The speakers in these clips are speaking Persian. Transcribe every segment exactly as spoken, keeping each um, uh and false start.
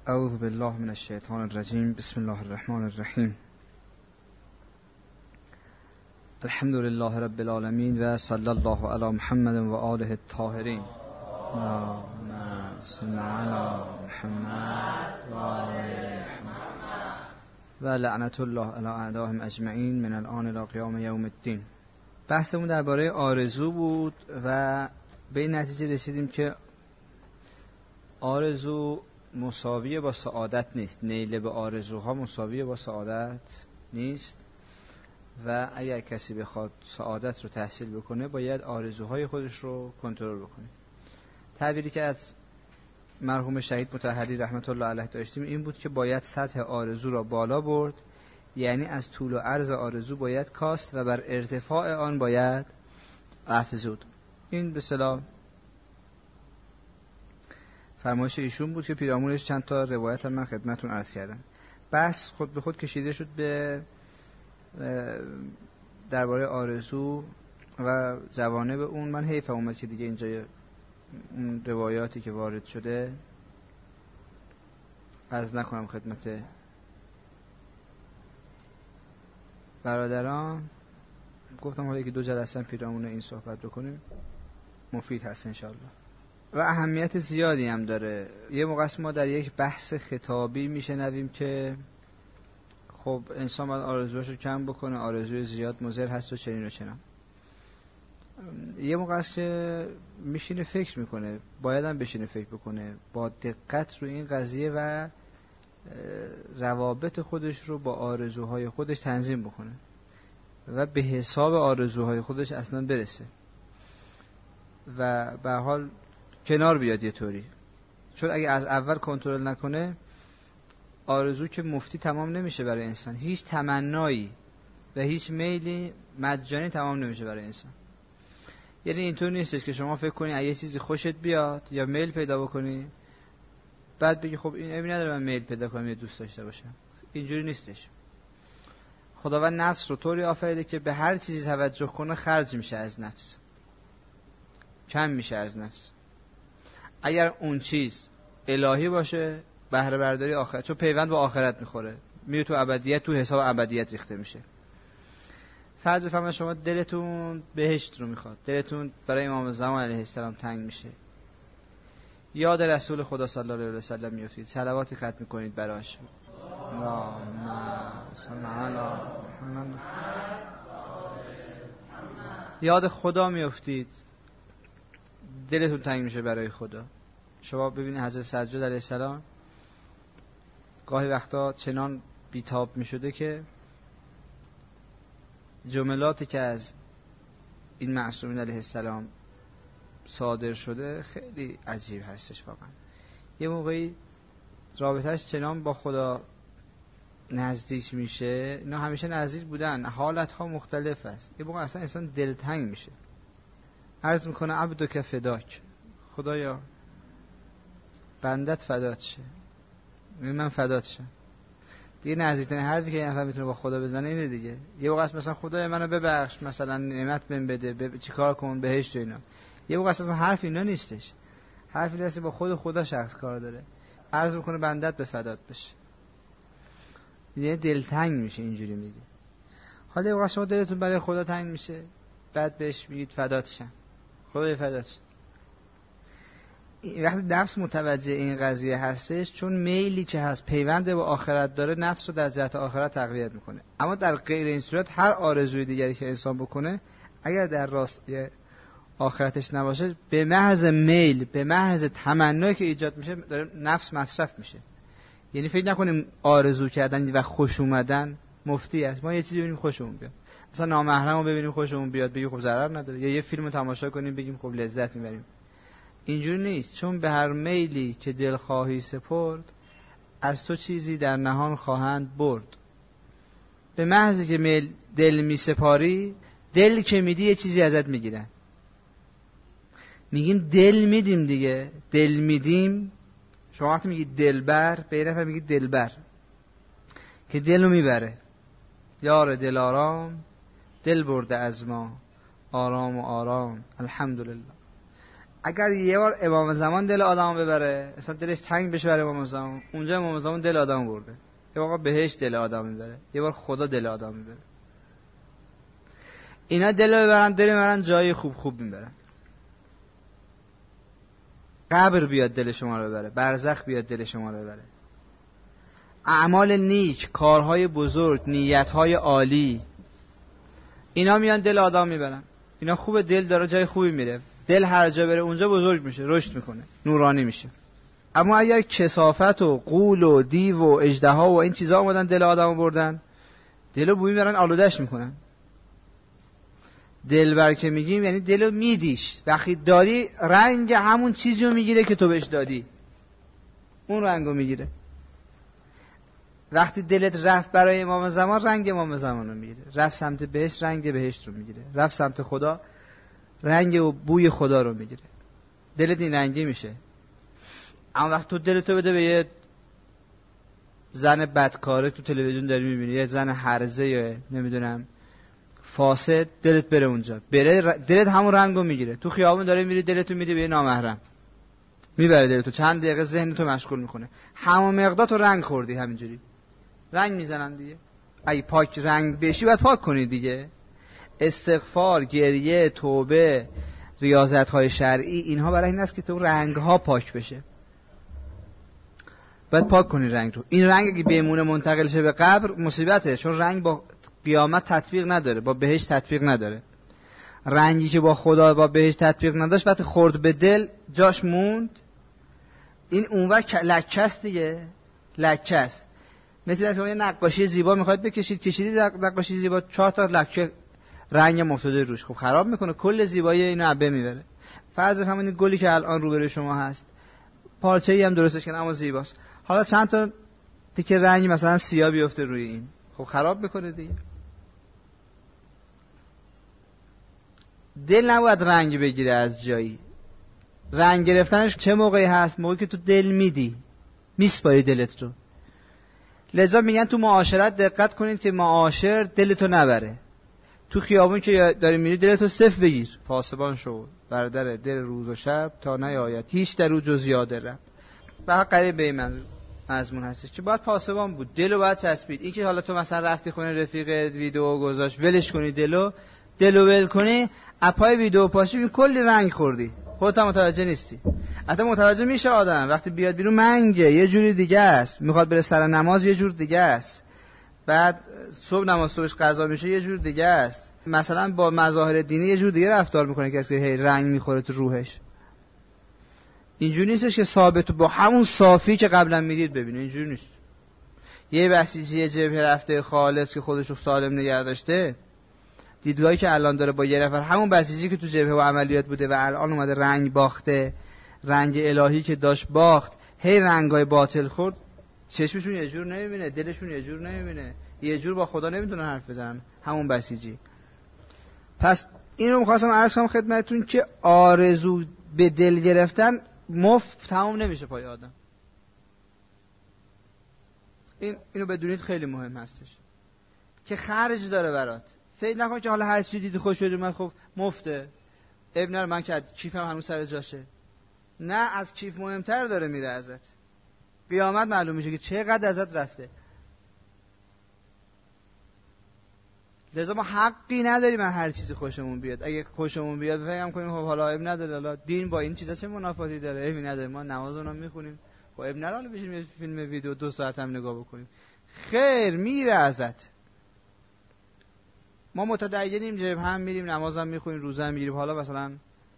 اعوذ بالله من الشیطان الرجیم. بسم الله الرحمن الرحیم. الحمد لله رب العالمین و صلی الله علی محمد و آله الطاهرین. اللهم صل علی محمد و آل محمد و لعنت الله علی اعدائهم اجمعین من الان الی قیام یوم الدین. بحثمون درباره آرزو بود و به این نتیجه رسیدیم که آرزو مساویه با سعادت نیست. نیل به آرزوها مساویه با سعادت نیست و اگر کسی بخواد سعادت رو تحصیل بکنه باید آرزوهای خودش رو کنترل بکنه. تعبیری که از مرحوم شهید مطهری رحمت الله علیه داشتیم این بود که باید سطح آرزو را بالا برد، یعنی از طول و عرض آرزو باید کاست و بر ارتفاع آن باید افزود. این به اصطلاح فرمایش ایشون بود که پیرامونش چند تا روایت هم من خدمتتون عرض کردم. بحث خود به خود کشیده شد به درباره آرزو و جوانب اون. من حیفم اومد که دیگه اینجا اون روایاتی که وارد شده عرض نکنم خدمت برادران. گفتم حالا که دو جلسه پیرامون این صحبت بکنیم مفید هست انشاءالله و اهمیت زیادی هم داره. یه موقع ما در یک بحث خطابی میشنویم که خب انسان باید آرزوهاشو کم بکنه، آرزوی زیاد مضر هست و چنین و چنان. یه موقع است که میشینه فکر میکنه، باید هم بشینه فکر بکنه با دقت رو این قضیه و روابط خودش رو با آرزوهای خودش تنظیم بکنه و به حساب آرزوهای خودش اصلا برسه و به حال کنار بیاد یه طوری. چون اگه از اول کنترل نکنه آرزو که مفتی تمام نمیشه برای انسان. هیچ تمنایی و هیچ میلی مجانی تمام نمیشه برای انسان. یعنی اینطور نیستش که شما فکر کنی اگه یه چیزی خوشت بیاد یا میل پیدا بکنی بعد بگی خب این امی نداره من میل پیدا کنم یا دوست داشته باشم. اینجوری نیستش. خداوند نفس رو طوری آفریده که به هر چیزی توجه کنه خرج میشه از نفس، کم میشه از نفس. اگر اون چیز الهی باشه بهره برداری آخرت، چون پیوند با آخرت میخوره، میره تو ابدیت، تو حساب ابدیت ریخته میشه. فرض بفرمایید شما دلتون بهشت رو میخواد، دلتون برای امام زمان علیه السلام تنگ میشه، یاد رسول خدا صلی الله علیه و سلم میافتید، صلواتی ختم میکنید براش، اللهم صل علی محمد، یاد خدا میافتید، دلتون تنگ میشه برای خدا. شما ببینید حضرت سجاد علیه السلام گاهی وقتا چنان بیتاب میشده که جملاتی که از این معصومین علیه السلام صادر شده خیلی عجیب هستش واقعا. یه موقعی رابطهش چنان با خدا نزدیک میشه، اینا همیشه نزدیک بودن، حالتها مختلف است. یه موقع اصلا انسان دلتنگ میشه، عرض میکنه عبدک فداک، خدایا بندت فدات شه، من فدات شم. دیگه نزدیکترین حرفی که یه نفر میتونه با خدا بزنه اینه دیگه. یه موقع مثلا خدای منو ببخش، مثلا نعمت بهم بده، ب... چیکار کنم، بهشت و اینا. یه موقع اصلا حرف اینا نیستش، حرفی هست با خود خدا شخص کار داره. عرض میکنه بندت به فدات بشه، یه دلتنگ میشه اینجوری میگه. حالا یه موقع شما دلتون برای خدا تنگ میشه، بعد بهش میگید فدات شم، خدای فدات شم. وقتی نفس متوجه این قضیه هستش، چون میلی که هست پیوند با آخرت داره، نفس رو در جهت آخرت تقویت میکنه. اما در غیر این صورت هر آرزوی دیگری که انسان بکنه اگر در راستی آخرتش نباشه، به محض میل، به محض تمنایی که ایجاد میشه داره نفس مصرف میشه. یعنی فکر نکنیم آرزو کردن و خوش اومدن مفتی است. ما یه چیزی ببینیم خوشمون بیاد، مثلا نامحرمو ببینیم خوشمون بیاد بگیم خب ضرر نداره، یا یه فیلمو تماشا کنیم بگیم خب لذت میبریم. اینجوری نیست. چون به هر میلی که دل خواهی سپرد، از تو چیزی در نهان خواهند برد. به محضی که میل دل می سپاری، دل که میدی یه چیزی ازت میگیرن. میگیم دل میدیم دیگه، دل میدیم. شما وقتی میگید دلبر، به یه نفر میگید دلبر که دلو میبره. یار دل آرام، دل برده از ما، آرام و آرام الحمدلله. اگر یه بار امام زمان دل آدمو ببره، مثلا دلش تنگ بشه برای امام زمان، اونجا امام زمان دل آدمو برده. یه بار بهشت دل آدمو میبره، یه بار خدا دل آدمو میبره. اینا دلو ببرن، دل میبرن جای خوب خوب میبرن. قبر بیاد دل شما رو ببره، برزخ بیاد دل شما رو ببره. اعمال نیک، کارهای بزرگ، نیتهای عالی، اینا میان دل آدم میبرن. اینا خوبه، دل داره جای خوبی میره. دل هر جا بره اونجا بزرگ میشه، رشد میکنه، نورانی میشه. اما اگر کثافت و غول و دیو و اژدها و این چیزا اومدن دل آدمو بردن، دلو بوی میبرن، آلوده‌اش میکنن. دلبر که میگیم یعنی دلو میدیش، وقتی دادی رنگ همون چیزی رو میگیره که تو بهش دادی، اون رنگو میگیره. وقتی دلت رفت برای امام زمان، رنگ امام زمان رو میگیره. رفت سمت بهشت، رنگ بهشت رو میگیره. رفت سمت خدا، رنگ و بوی خدا رو میگیره. دلت این رنگی میشه. اما وقتی تو دلتو بده به یه زن بدکاره تو تلویزیون داری میبینی، یه زن هرزه یا نمیدونم فاسد، دلت بره اونجا، بره دلت همون رنگو میگیره. تو خیابون داره میری، دلتو میده به یه نامحرم، میبره دلتو، چند دقیقه ذهنتو مشغول میکنه. همون مقدار تو رنگ خوردی. همینجوری رنگ میزنن دیگه. اگه پاک رنگ بشی باید پاک کنی دیگه. استغفار، گریه، توبه، ریاضت‌های شرعی، اینها برای این است که تو رنگ‌ها پاک بشه. باید پاک کنی رنگ رو. این رنگ اگه بمونه منتقل شه به قبر، مصیبته، چون رنگ با قیامت تطبیق نداره، با بهشت تطبیق نداره. رنگی که با خدا با بهشت تطبیق نداشت، وقتی خورد به دل جاش موند. این اونور لکه است دیگه، لکه است. مثل اینکه یه نقاشی زیبا میخواد بکشید، کشیدید نقاشی زیبا، چهار تا لکه رنگ مفتاده روش، خب خراب میکنه، کل زیبایی اینو عبه میبره. فرض همین گلی که الان روبروی شما هست، پارچه‌ای هم درستش کردن اما زیباست، حالا چند تا تیکه رنگ مثلا سیاه بیفته روی این، خب خراب میکنه دیگه. دل نباید رنگ بگیره از جایی. رنگ گرفتنش چه موقعی هست؟ موقعی که تو دل میدی، میسپاری دلت رو. لذا میگن تو معاشرت دقت کنید که معاشر دلتو نبره. تو خیابون که داری میری دلتو صفر بگیر، پاسبان شو بر در دل روز و شب تا نیاید هیچ در او جز یاد رب. و قریب به این مضمون هستش که باید پاسبان بود، دلو باید چسبید. این که حالا تو مثلا رفتی خونه رفیقت ویدیو گذاشت، ولش کنی، دلو دلو ول کنی، اپای ویدیو پاشی کلی رنگ خوردی، خودت هم متوجه نیستی. حتی متوجه میشه آدم وقتی بیاد بیرون منگه یه جوری دیگه است، میخواد بره سر نماز یه جور دیگه است، بعد صبح نماز صبحش قضا میشه یه جور دیگه است، مثلا با مظاهر دینی یه جور دیگه رفتار میکنه کسی که هی رنگ میخوره تو روحش. اینجوری نیستش که ثابت با همون صافی که قبلا میدید ببینه، اینجوری نیست. یه بسیجی جبهه رفته خالص که خودش رو سالم نگه داشته، دیدگاهی که الان داره با یه نفر، همون بسیجی که تو جبهه و عملیات بوده و الان اومده رنگ باخته، رنگ الهی که داشت باخت، هی رنگای باطل خورد، چشمشون یه جور نمیبینه، دلشون یه جور نمیبینه، یه جور با خدا نمیتونن حرف بزنن، همون بسیجی. پس اینو می‌خواستم عرض کنم خدمتتون که آرزو به دل گرفتن مفت تمام نمیشه پای آدم. این اینو بدونید خیلی مهم هستش که خرج داره برات. فکر نکن که حالا هر چیزی دیدی خوش شد من خب مفته، اب نره من که کیفم هنوز سر جاشه. نه، از کیف مهمتر داره میره ازت. قیامت معلوم میشه که چقدر ازت رفته. لذا ما حقی نداریم من هر چیزی خوشمون بیاد. اگه خوشمون بیاد فکر کنیم خب حالا اب نداره، حالا دین با این چیزا چه منافاتی داره، اب نداره، ما نمازمون رو میخونیم، خب اب نداره حالا بشیم یه فیلم ویدیو دو ساعت هم نگاه بکنیم. خیر میره ازت. ما متدینیم، جبه هم میریم، نماز هم میخونیم، روزه هم میگیریم، حالا مثلا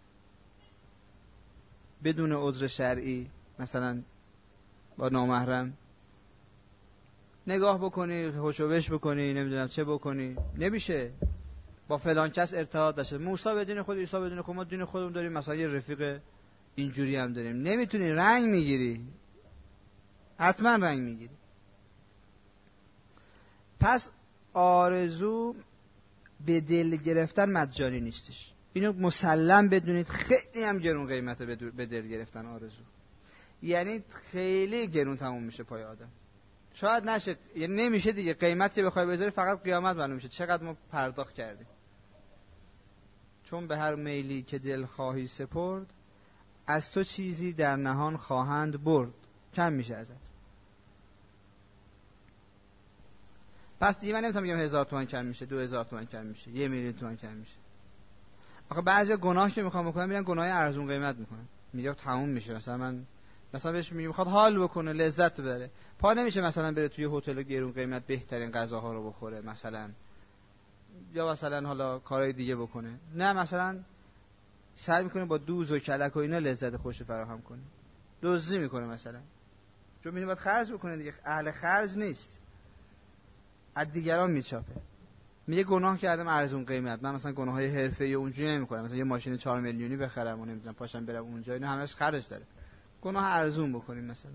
بدون عذر شرعی مثلا با نامحرم نگاه بکنی، خوشوبش بکنی، نمیدونم چه بکنی، نمیشه. با فلان کس ارتباط داشته، موسی بدون خود، عیسی بدون خود، ما دین خودمون داریم، مثلا یه رفیق اینجوری هم داریم، نمیتونی، رنگ میگیری، حتما رنگ میگیری. پس آرزو به دل گرفتن مجانی نیستش، اینو مسلم بدونید. خیلی هم گرون قیمته به دل گرفتن آرزو، یعنی خیلی گرون تموم میشه پای آدم. شاید نشه، یعنی نمیشه دیگه، قیمت که بخوای بذاری فقط قیامت معلوم میشه چقدر ما پرداخت کردیم. چون به هر میلی که دل خواهی سپرد، از تو چیزی در نهان خواهند برد، کم میشه ازت. پس دیگه من نمیتونم بگم هزار تومان کم میشه، دو هزار تومان کم میشه، یه میلیون تومان کم میشه. آخه بعضی گناه که میخوام بکنم میرن گناه ارزون قیمت میکنن، میگه تموم میشه. مثلا من مثلا بهش میگم میخواد حال بکنه، لذت ببره، پا نمیشه مثلا بره توی هتل گرون قیمت بهترین غذاها رو بخوره مثلا، یا مثلا حالا کارهای دیگه بکنه. نه، مثلا سعی میکنه با دوز و کلک و اینا لذت خوش فراهم کنه، دزدی میکنه مثلا، چون میبینه باید خرج بکنه دیگه، اهل خرج نیست، از دیگران میچاپه. میگه گناه کردم ارزون قیمت، من مثلا گناههای حرفه‌ای اونجوری نمیکنم، مثلا یه ماشین چهار میلیونی بخرم و نمیدونم پاشم برم اونجا، اینا همش خرج داره. گناه ارزون بکنیم، مثلا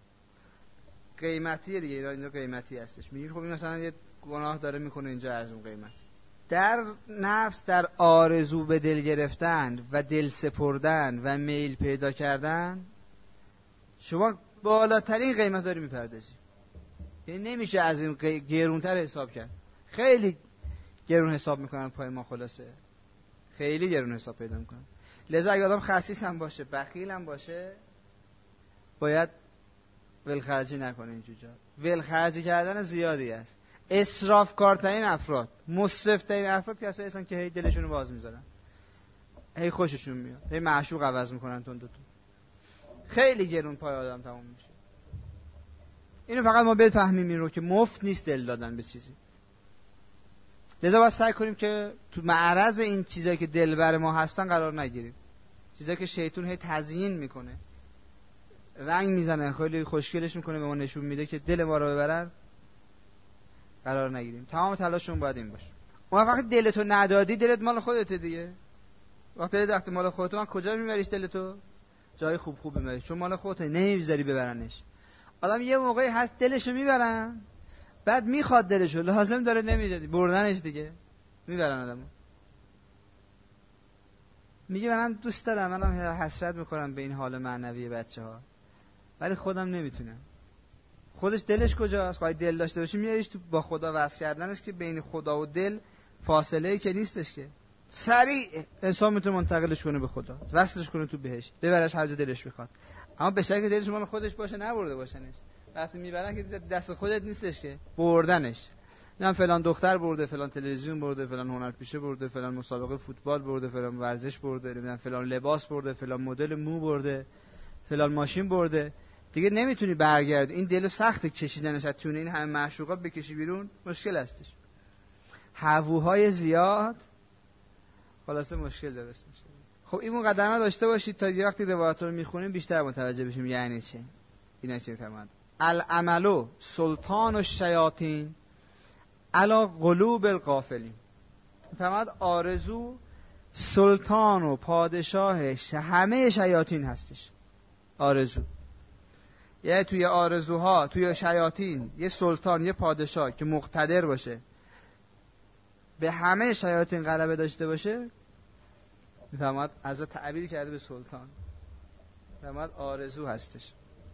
قیمتی دیگه، اینا اینا قیمتی هستش. میگه خب این مثلا یه گناه داره میکنه اینجا ارزون قیمت. در نفس، در آرزو به دل گرفتن و دل سپردن و میل پیدا کردن، شما بالاترین قیمت داری میپردازی. یعنی نمیشه از این گرونتر حساب کرد. خیلی گرون حساب میکنن پای ما، خلاصه خیلی گرون حساب پیدا میکنن. لذا اگه آدم خسیس هم باشه، بخیل هم باشه، باید ولخرجی نکنه. اینجور جا ولخرجی کردن زیادی است. اسراف کارترین افراد، مسرفترین افراد کسایی هستن که هی دلشون رو باز میذارن، هی خوششون میاد، هی معشوق عوض میکنن تون دو تون. خیلی گرون پای آدم تموم میشه. اینو فقط ما بفهمیم این رو که مفت نیست دل دادن به چیزی. لذا باید سعی کنیم که تو معرض این چیزایی که دلبر ما هستن قرار نگیریم. چیزایی که شیطان هی تزیین میکنه، رنگ میزنه، خیلی خوشگلش میکنه، به ما نشون میده که دل ما رو ببرن، قرار نگیریم. تمام تلاشمون باید این باشه. اون وقتی دلتو ندادی، دلت مال خودته دیگه. وقتی دلت مال خودت، من کجا میبریش دلتو؟ جای خوب خوب میبریش، چون مال خودته، نمیذاری ببرنش. آدم یه موقعی هست دلشو میبرن، بعد میخواد دلشو، لازم داره نمیدادی، بردنش دیگه، میبرن آدمو. میگه منم دوست دارم، منم حسرت میکنم به این حال معنوی بچه‌ها، ولی خودم نمیتونم. خودش دلش کجاست؟ خواهی دل داشته باشی میاریش تو با خدا وصل کردنش، که بین خدا و دل فاصله که نیستش، که سریع انسان میتونه منتقلش کنه به خدا، وصلش کنه تو بهشت، ببرش هر جا دلش بخواد. اما به شکل دلش مال خودش باشه، نبرده باشنش. وقتی میبرن که دست خودت نیستش که بردنش. نه فلان دختر برده، فلان تلویزیون برده، فلان هنرپیشه برده، فلان مسابقه فوتبال برده، فلان ورزش برده، نمیدونم فلان لباس برده، فلان مدل مو برده، فلان ماشین برده. دیگه نمیتونی برگردی. این دل سخت کشیدنش از تونه این همه معشوقات بکشی بیرون، مشکل هستش. هووهای زیاد خلاصه مشکل درست میشه. خب این مقدمه داشته باشید تا یه وقتی روایت رو میخونیم بیشتر متوجه بشیم یعنی چه. اینا چی میفهمند؟ العمل سلطان الشیاطین علی قلوب الغافلین. میفهمند آرزو سلطان و پادشاه همه شیاطین هستش. آرزو یعنی توی آرزوها، توی شیاطین یه سلطان، یه پادشاه که مقتدر باشه، به همه شیاطین غلبه داشته باشه، میفهمد از تعبیر کرده به سلطان. میفهمد آرزو هستش.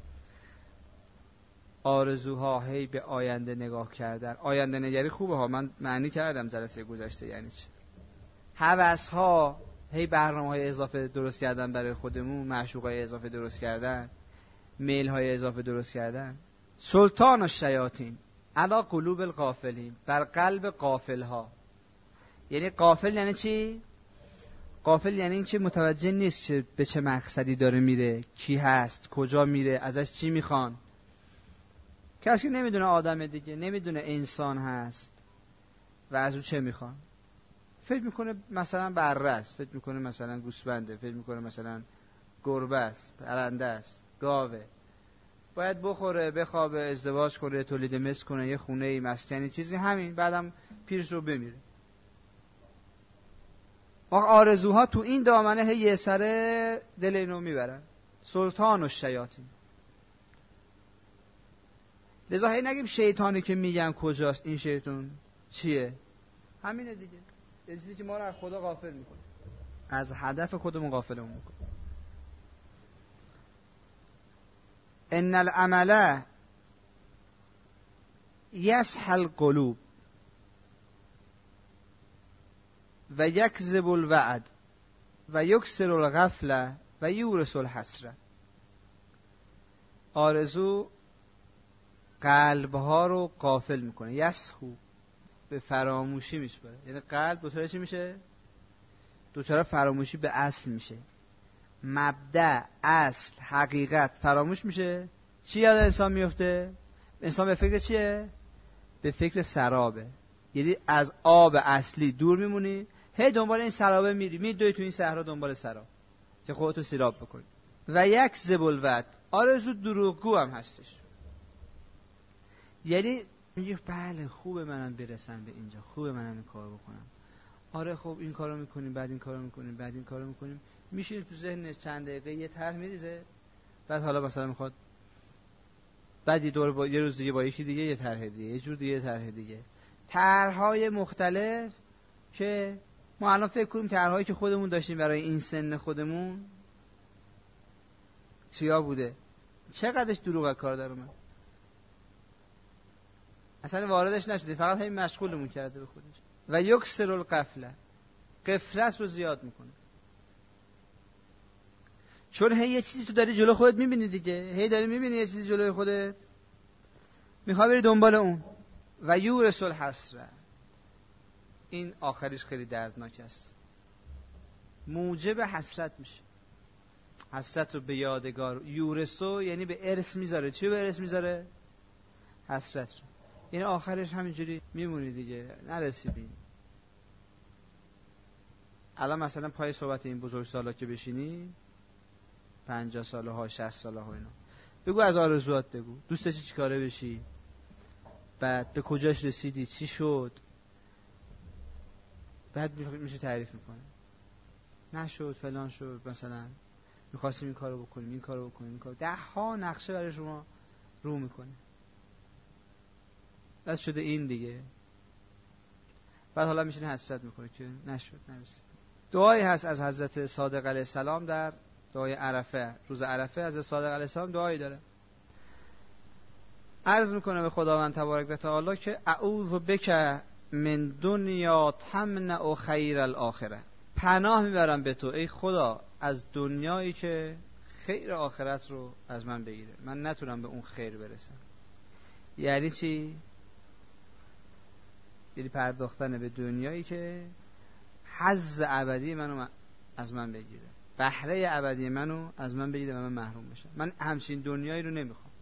آرزوها هی به آینده نگاه کردن. آینده نگری خوبه ها، من معنی کردم جلسه گذشته یعنی چی. هوس ها هی برنامه های اضافه درست کردن برای خودمون، معشوق های اضافه درست کردن، میل های اضافه درست کردن. سلطان الشیاطین علی قلوب الغافلین، بر قلب غافل ها. یعنی غافل یعنی چی؟ غافل یعنی این که متوجه نیست که به چه مقصدی داره میره، کی هست، کجا میره، ازش چی میخوان. کسی نمیدونه آدم دیگه، نمیدونه انسان هست و از او چه میخوان. فکر میکنه مثلا بره است، فکر میکنه مثلا گوسفنده، فکر میکنه مثلا گربه است، پرنده است، گاوه. باید بخوره، بخوابه، ازدواج کنه، تولید مثل کنه، یه خونه ای، مسکنی، چیزی، همین، بعدم پیرش رو بمیره. واقع آرزوها تو این دامنه هی یه سره دل اینو میبرن. سلطان الشیاطین. لذا هی نگیم شیطانی که میگم کجاست، این شیطان چیه، همینه دیگه، یه چیزی که ما رو از خدا غافل میکنه، از هدف خودمون غافلمون میکنه. ان العمل یسح القلوب و یکذب الوعد و یکسر الغفله و یورث الحسره. آرزو قلبها رو غافل میکنه. یسخو به فراموشی میسپاره. یعنی قلب دوچاره چی میشه؟ دوچاره فراموشی به اصل میشه. مبدأ، اصل، حقیقت فراموش میشه. چی یاد انسان میفته؟ انسان به فکر چیه؟ به فکر سرابه. یعنی از آب اصلی دور میمونی، هی دنبال این سرابه میری، میدوی تو این صحرا دنبال سراب که خودتو سیراب بکنی. و یک زبلوت، آرزو دروغگو هم هستش. یعنی میگه بله خوبه منم برسم به اینجا، خوبه منم این کارو بکنم. آره خب این کارو میکنیم، بعد این کارو میکنیم، بعد این کارو میکنیم. میشینه تو ذهنش چند دقیقه یه طرح میریزه، بعد حالا مثلا میخواد بعد یه دور با... یه روز دیگه با یکی دیگه یه طرح دیگه، یه جور دیگه طرح دیگه، طرح‌های مختلف که ما الان فکر کنیم طرح‌هایی که خودمون داشتیم برای این سن خودمون چیا بوده، چقدرش دروغ از کار در اومد، اصلا واردش نشدیم، فقط همین مشغولمون کرده به خودش. و یکسر القفله، غفلت رو زیاد میکنه. چون هی یه چیزی تو داری جلو خودت میبینی دیگه، هی داری میبینی یه چیزی جلوی خودت، میخوای بری دنبال اون. و یورث الحسره، این آخرش خیلی دردناک است، موجب حسرت میشه. حسرت رو به یادگار، یورثو یعنی به ارث میذاره. چی به ارث میذاره؟ حسرت رو. این آخرش همینجوری میمونی دیگه، نرسیدی. الان مثلا پای صحبت این بزرگسالا که بشینی، پنجاه ساله ها، شصت ساله ها، اینا بگو، از آرزوات بگو، دوست داشتی چی کاره بشی، بعد به کجاش رسیدی، چی شد، بعد میشه تعریف میکنه. نشد، فلان شد، مثلا میخواستیم این کارو بکنیم، این کارو بکنیم، این کارو، ده ها نقشه برای شما رو میکنه. بس شده این دیگه. بعد حالا میشین حسرت میکنه که نشد، نرسید. دعایی هست از حضرت صادق علیه السلام در دعای عرفه، روز عرفه از صادق علیه السلام دعایی داره. عرض میکنه به خداوند تبارک و تعالی که اعوذ بک من دنیا تمنع خیر الاخره، پناه میبرم به تو ای خدا از دنیایی که خیر آخرت رو از من بگیره، من نتونم به اون خیر برسم. یعنی چی؟ یعنی پرداختن به دنیایی که حظ ابدی منو از من بگیره، بهره ابدی منو از من بگیره و من محروم بشم. من همچین دنیایی رو نمیخوام.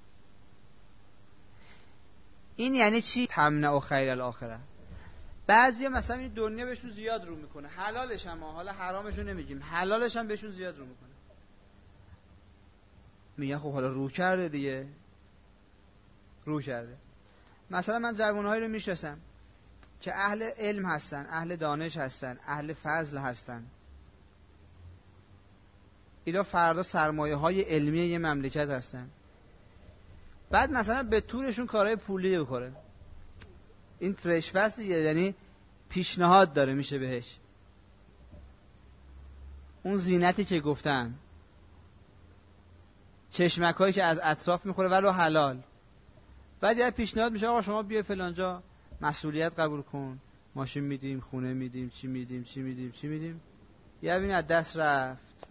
این یعنی چی؟ تمنع خیر الاخره. بعضیا مثلا این دنیا بهشون زیاد رو میکنه، حلالش هم، حالا حرامش رو نمیگیم، حلالش هم بهشون زیاد رو میکنه. میگن خب حالا رو کرده دیگه، رو کرده. مثلا من جوانهایی رو میشناسم که اهل علم هستن، اهل دانش هستن، اهل فضل هستن. اینا فردا سرمایه های علمی یه مملکت هستن. بعد مثلا به طورشون کارهای پولی بخوره. این فرش فست دیگه، یعنی پیشنهاد داره میشه بهش. اون زینتی که گفتم، چشمک هایی که از اطراف میخوره ولو حلال. بعد یه پیشنهاد میشه آقا شما بیا فلانجا مسئولیت قبول کن، ماشین میدیم، خونه میدیم، چی میدیم چی میدیم چی میدیم، یه ببین از دست رفت.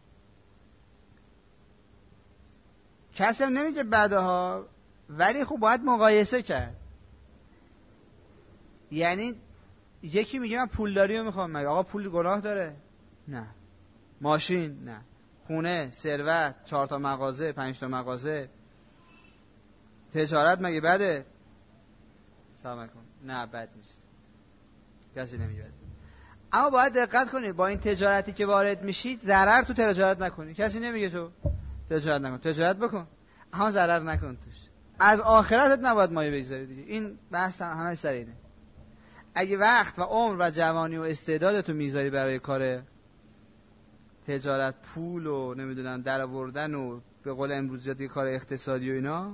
کسی هم نمیگه بعدها، ولی خب باید مقایسه کرد. یعنی یکی میگه من پولداری رو میخوام، مگه آقا پول گناه داره؟ نه. ماشین؟ نه. خونه، ثروت، چهار تا مغازه، پنج تا مغازه، تجارت مگه بده؟ سلام علیکم. نه بد نیست، کسی نمیگه بده. اما باید دقت کنی با این تجارتی که وارد میشید ضرر تو تجارت نکنی. کسی نمیگه تو تجارت نکن، تجارت بکن اما ضرر نکن توش. از آخرتت نباید مایه بگذاری دیگه. این بحث هم همه سر اینه. اگه وقت و عمر و جوانی و استعدادتو میذاری برای کار تجارت، پول و نمیدونم در آوردن و به قول امروزی کار اقتصادی و اینا،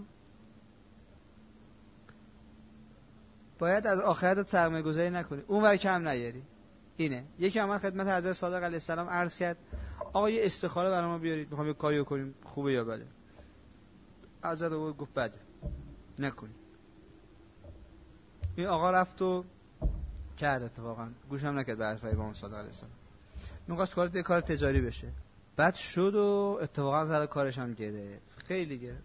باید از آخرتت سرمایه گذاری نکنی، اون ور کم نیاری. اینه. یکی هم من خدمت حضرت صادق علیه السلام عرض کرد آقا یه استخاره برای ما بیارید، میخوام یه کاری کنیم، خوبه یا بده؟ حضرت او گفت بده، نکنی. این آقا رفت و کرد، اتفاقا گوشم نکرد به حرفای امام صادق علیه السلام. میخواست کار یه کار تجاری بشه. بعد شد و اتفاقا زد کارش هم گرفت، خیلی گرفت.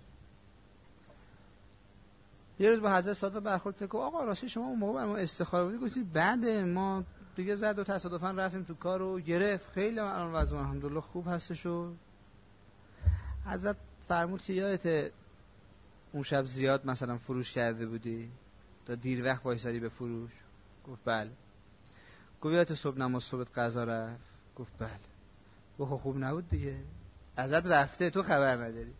یه روز با حضرت صادق برخورد کرد، آقا راستی شما اون موقع برام استخاره بودی، گفتید بعد ما دیگه زد و تصادفاً رفتیم تو کار و گرفت، خیلی الان وضع الحمدلله خوب هستش. و حضرت فرمود که یادت اون شب زیاد مثلا فروش کرده بودی تا دیر وقت وایسادی به فروش؟ گفت بله. گفت یادت صبح نماز صبح قضا رفت؟ گفت بله. گفت خوب نبود دیگه، ازت رفته، تو خبر نداری،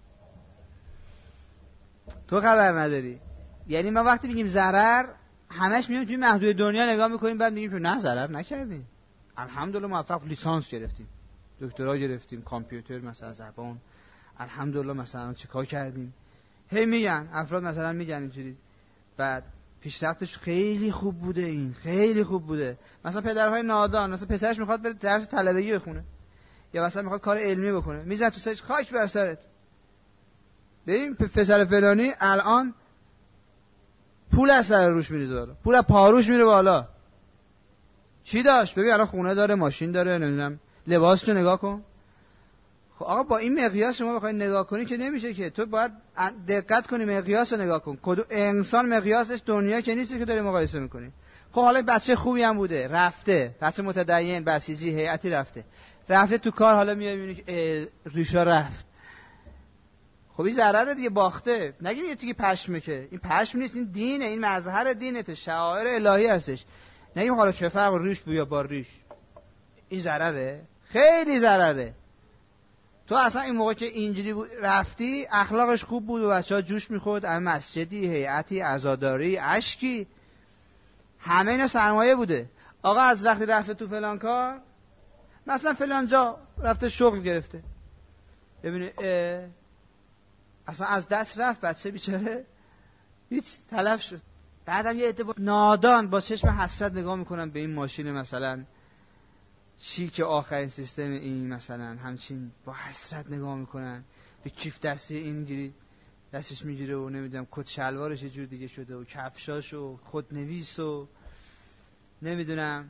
تو خبر نداری. یعنی ما وقتی میگیم ضرر همش میگیم توی محدود دنیا نگاه میکنیم، بعد میگیم که نه ضرر نکردیم، الحمدلله موفق لیسانس گرفتیم، دکترا گرفتیم، کامپیوتر مثلا زبان، الحمدلله مثلا چیکار کردیم. هی میگن افراد مثلا میگن اینجوری، بعد پیشرفتش خیلی خوب بوده، این خیلی خوب بوده. مثلا پدرهای نادان، مثلا پسرش میخواد بره درس طلبگی بخونه یا مثلا میخواد کار علمی بکنه، میزنه تو سرش خاک بر سرت. ببین پسر فلانی الان پول از سر روش میریزه بالا، پول از پاروش میره بالا. چی داشت؟ ببین الان خونه داره، ماشین داره، نمیدونم لباسشو نگاه کن. خب آقا با این مقیاس شما بخوای نگاه کنی که نمیشه که، تو باید دقت کنی، مقیاس رو نگاه کن. کدوم انسان مقیاسش دنیا که نیست که داری مقایسه میکنی. خب حالا بچه خوبی هم بوده، رفته، بچه متدین، بسیجی، هیئتی رفته. رفته تو کار، حالا میای میبینی که ریشا رفت. خب این ضرر دیگه، باخته. نگیم یه دیگه پشمه، که این پشم نیست، این دینه، این مظهر دینه، شعائر الهی هستش. نگیم حالا چه فرق ریش بیا با ریش، این ضرره، خیلی ضرره. تو اصلا این موقع که اینجوری رفتی اخلاقش خوب بود و بچه‌ها جوش می‌خورد، اما مسجدی، هیئتی، عزاداری، اشکی، همه اینا سرمایه بوده. آقا از وقتی رفته تو فلان کار، مثلا فلان جا رفته شغل گرفته، ببینه اصلا از دست رفت، بچه بیچاره هیچ تلف شد. بعدم یه عده نادان با چشم حسرت نگاه میکنن به این ماشین مثلا چی که آخرین سیستم این مثلا، همچین با حسرت نگاه میکنن به کیف دستی اینجوری دستش میگیره و نمیدونم کت شلوارش یه جور دیگه شده و کفشاش و خودنویس و نمیدونم،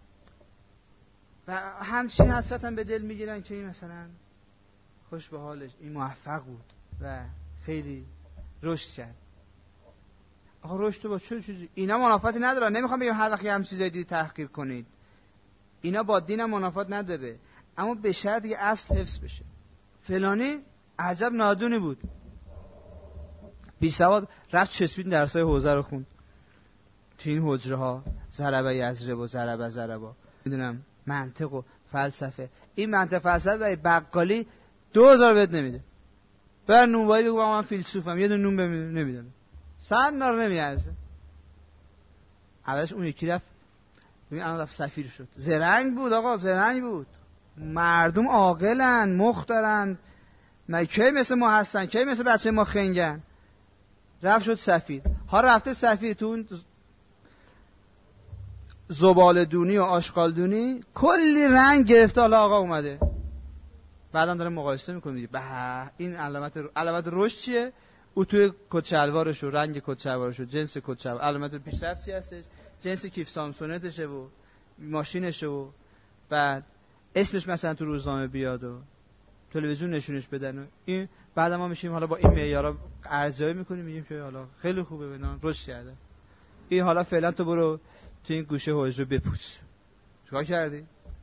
و همچین حسرت هم به دل میگیرن که این مثلا خوش به حالش، این موفق بود و خیلی رشد کرد. آقا رشد با چه چیزی؟ اینا منافاتی نداره. نمیخوام بگم هر وقت هم چیزای دیگه تحقیر کنید، اینا با دین هم منافات نداره، اما به شرط دیگه اصل حفظ بشه. فلانی عجب نادونی بود، بی سواد، رفت چسبید درسای حوزه رو خوند، تو این حجره ها ضربه یضرب و ضربه ضربا، میدونم منطق و فلسفه. این منطق فلسفه و بقالی دو هزار بهت نمیده. بر نونوایی بگو من فیلسوفم، یه دون نون بهم نمیدم، سن نار نمیارزه. اولش اون یکی رفت، ببین الان رفت سفیر شد، زرنگ بود آقا، زرنگ بود، مردم عاقلن، مخ دارن، مگه کی مثل ما هستن، کی مثل بچه ما خنگن. رفت شد سفیر. ها رفته سفیر تو اون زباله دونی و آشغال دونی کلی رنگ گرفته. حالا آقا اومده بعدم داره مقایسه میکنه، میگه به این علامت رو... علامت رشد چیه؟ او توی کت شلوارش و رنگ کت شلوارش و جنس کت شلوار، علامت پیشرفت چی هستش؟ جنس کیف سامسونتشه و ماشینشه و بعد اسمش مثلا تو روزنامه بیاد و تلویزیون نشونش بدن و این. بعد ما میشیم حالا با این معیارا ارزیابی میکنیم، میگیم که حالا خیلی خوبه، ببینن رشد کرده. این حالا فعلا تو برو تو این گوشه حجره بپوس. چیکار کردی؟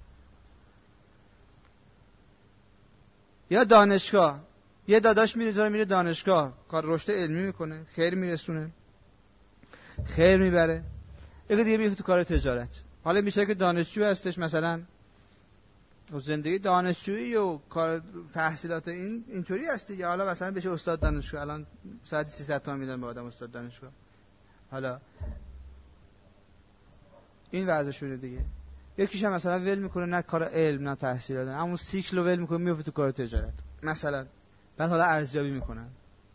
یا دانشگاه، یه داداش میره میره دانشگاه، کار رشد علمی میکنه، خیر میرسونه، خیر میبره. یکی دیگه میفته تو کار تجارت. حالا میشه که دانشجو هستش مثلا، زندگی دانشجویی و کار تحصیلات این اینطوری هستی، یا حالا مثلا بشه استاد دانشگاه، الان ساعت سیصد تومان میدن به آدم استاد دانشگاه. حالا این وضعشونه دیگه. یکیش هم مثلا ول میکنه، نه کار علم نه تحصیلات، همون سیکل رو ول میکنه میفته تو کار تجارت مثلا. بعد حالا ارزیابی میکنن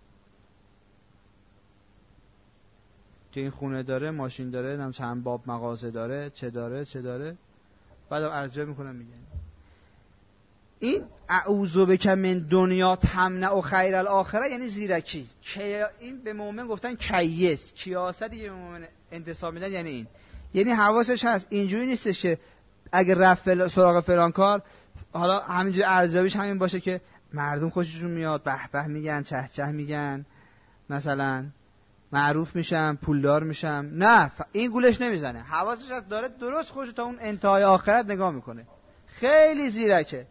که این خونه داره، ماشین داره، نم چند باب مغازه داره، چه داره چه داره، بعد ارزیابی میکنن میگن این اعوذ بک من دنیا تمنع و خیر الاخره، یعنی زیرکی. این به مؤمن گفتن کیس، کیاستی به مؤمن انتصاب میدن، یعنی این، یعنی حواسش هست، اینجوری نیستش که اگه رفت سراغ فلان کار حالا همینجوری ارزیابیش همین باشه که مردم خوششون میاد، به به میگن، چه چه میگن، مثلا معروف میشم، پولدار میشم. نه، این گولش نمیزنه، حواسش از داره درست خوش تا اون انتهای آخرت نگاه میکنه. خیلی زیرکه،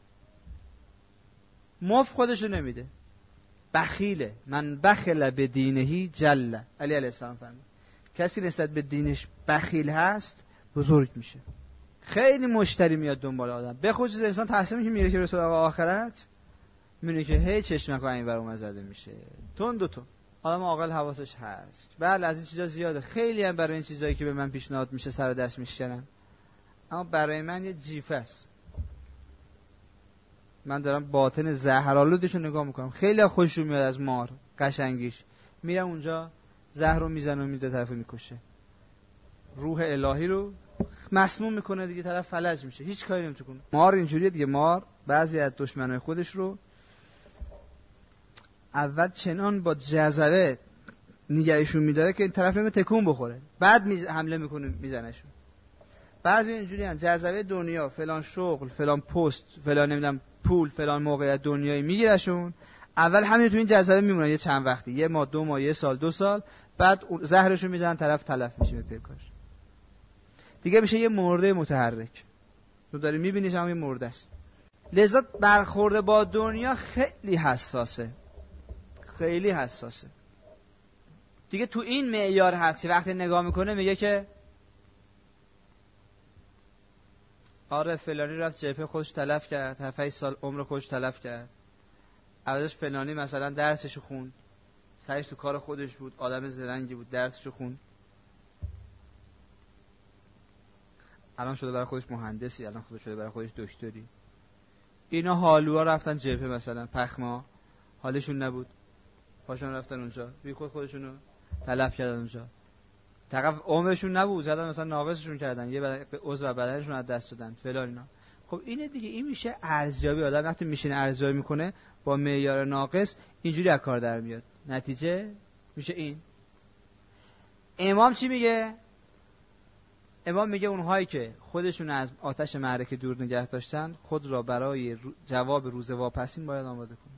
مف خودشو نمیده، بخیله. من بخل به دینهی جل، علی علیه السلام فرمود کسی نسبت به دینش بخیل هست بزرگ میشه. خیلی مشتری میاد دنبال آدم، به خصوص انسان تصمیم که میره که رسول الله آخرت میبینه که هی چشمک این ور اون زده میشه، تون دو تون. آدم عاقل حواسش هست. بله از این چیزا زیاده، خیلی هم برای این چیزایی که به من پیشنهاد میشه سر دست میشکنن، اما برای من یه جیفه است. من دارم باطن زهرآلودشو نگاه میکنم. خیلی خوشم میاد از مار قشنگیش، میرم اونجا زهر رو میزنه و میذاره طرفو میکشه، روح الهی رو مسموم میکنه دیگه، طرف فلج میشه، هیچ کاری نمیتونه. مار اینجوریه دیگه. مار بعضی از دشمنای خودش رو اول چنان با جزره نگهشون میداره که این طرف نمیتونه تکون بخوره، بعد میز... حمله میکنه میزنهشون. بعضی اینجوری ان جزره دنیا، فلان شغل، فلان پست، فلان نمیدونم پول، فلان موقعیت دنیایی میگیرشون، اول همین تو این جزره میمونن یه چند وقتی، یه ماه، دو ماه، یه سال، دو سال، بعد زهرشون میزنن، طرف تلف میشه به پیکاش دیگه، میشه یه مرده متحرک. تو داری میبینیش هم یه مرده است. لذا برخورد با دنیا خیلی حساسه، خیلی حساسه دیگه. تو این معیار هست که وقتی نگاه میکنه میگه که آره فلانی رفت جبهه خودش تلف کرد، هفت سال عمر خودش تلف کرد، عوضش فلانی مثلا درسشو خوند، سعیش تو کار خودش بود، آدم زرنگی بود، درسشو خوند، الان شده برای خودش مهندسی، الان خودش شده برای خودش دکتری. اینا حالوها رفتن جبهه مثلا پخما، حالشون نبود، پاشون رفتن اونجا بی خود خودشونو تلف کردن اونجا. تقریبا عمرشون نبود، زدن مثلا ناقصشون کردن، یه بدن... عضو بدنشون از دست دادن فلان اینا. خب اینه دیگه، این میشه ارزیابی. آدم وقتی میشینه ارزیابی میکنه با معیار ناقص، اینجوری از کار در میاد، نتیجه میشه این. امام چی میگه؟ امام میگه اونهایی که خودشون از آتش معرکه دور نگه داشتن، خود را برای رو... جواب روز واپسین باید آماده کنه.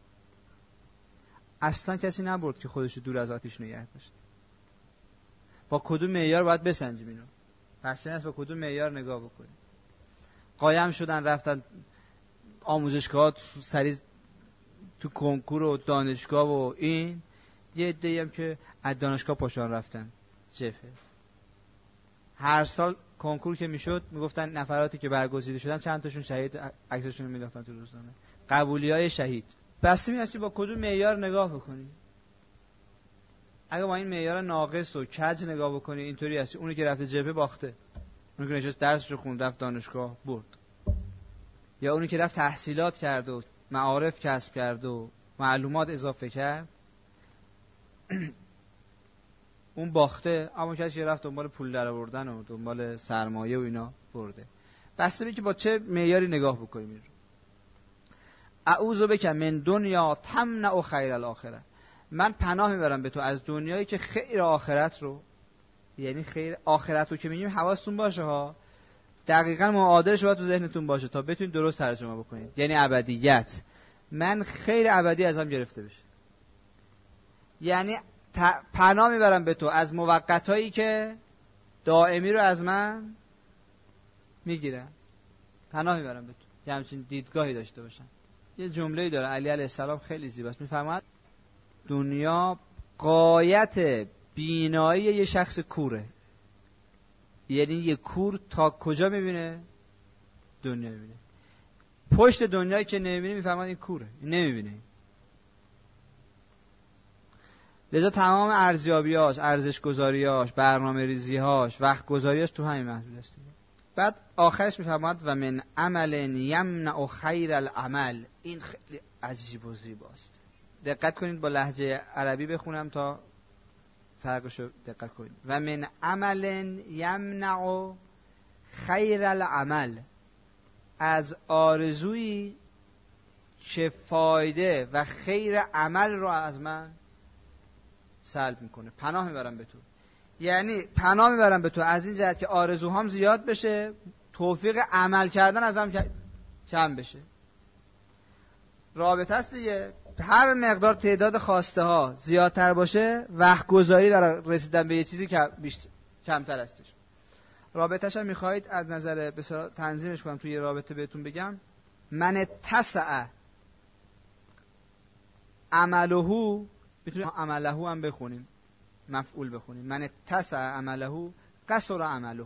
اصلا کسی نبرد که خودش دور از آتش نگه داشت. با کدوم معیار باید بسنجیم اینو؟ پس این است با کدوم معیار نگاه بکنیم. قایم شدن رفتن آموزشگاه، سری تو کنکور و دانشگاه و این، یه عده‌ای هم که از دانشگاه پاشان رفتن جبهه. هر سال کنکور که میشد میگفتن نفراتی که برگزیده شدن چند تاشون شهید، عکسشون رو مینداختن تو روزنامه، قبولیای شهید. بس میاد با کدوم معیار نگاه بکنی. اگه با این معیار ناقص و کج نگاه بکنی، اینطوری هستی اونی که رفته جبهه باخته، اونی که نشست درسشو خوند رفت دانشگاه برد، یا اونی که رفت تحصیلات کرد و معارف کسب کرد و معلومات اضافه کرد اون باخته. اما کسی که رفت دنبال پول در آوردن و دنبال سرمایه و اینا برده. بسته به که با چه معیاری نگاه بکنیم. اعوذ بک من دنیا تمنع خیر الاخره، من پناه میبرم به تو از دنیایی که خیر آخرت رو، یعنی خیر آخرت رو که میگیم حواستون باشه ها، دقیقاً معادلش باید تو ذهنتون باشه تا بتونید درست ترجمه بکنید. یعنی ابدیت، من خیر ابدی ازم گرفته بشه. یعنی پناه میبرم به تو از موقتایی که دائمی رو از من میگیرن، پناه میبرم به تو که همچین دیدگاهی داشته باشم. یه جمله‌ای داره علی علیه السلام خیلی زیباست، میفرماد دنیا غایت بینایی یه شخص کوره. یعنی یه کور تا کجا میبینه؟ دنیا میبینه. پشت دنیایی که نمیبینه میفرماد این کوره، این نمیبینه. لذا تمام ارزیابیاش، ارزش گذاریاش، برنامه ریزیهاش، وقت گذاریاش تو همین محدود است. بعد آخرش میفرماد و من عمل یمنع خیر العمل. این خیلی عجیب و زیباست. دقت کنید با لهجه عربی بخونم تا فرقشو دقت کنید. و من عمل یمنع خیر العمل، از آرزویی که فایده و خیر عمل رو از من سلب میکنه، پناه میبرم به تو. یعنی پناه میبرم به تو از این جهت که آرزوهام زیاد بشه، توفیق عمل کردن ازم کم بشه. رابطه است دیگه. هر مقدار تعداد خواسته ها زیادتر باشه، وقت گذاری برای رسیدن به یه چیزی که بیشتر کمتر هستش. رابطه‌ش هم میخواید از نظر به اصطلاح تنظیمش کنم توی یه رابطه بهتون بگم. من اتسع عمله، میتونیم عمله هم بخونیم، مفعول بخونیم. من اتسع عمله قصر عمله.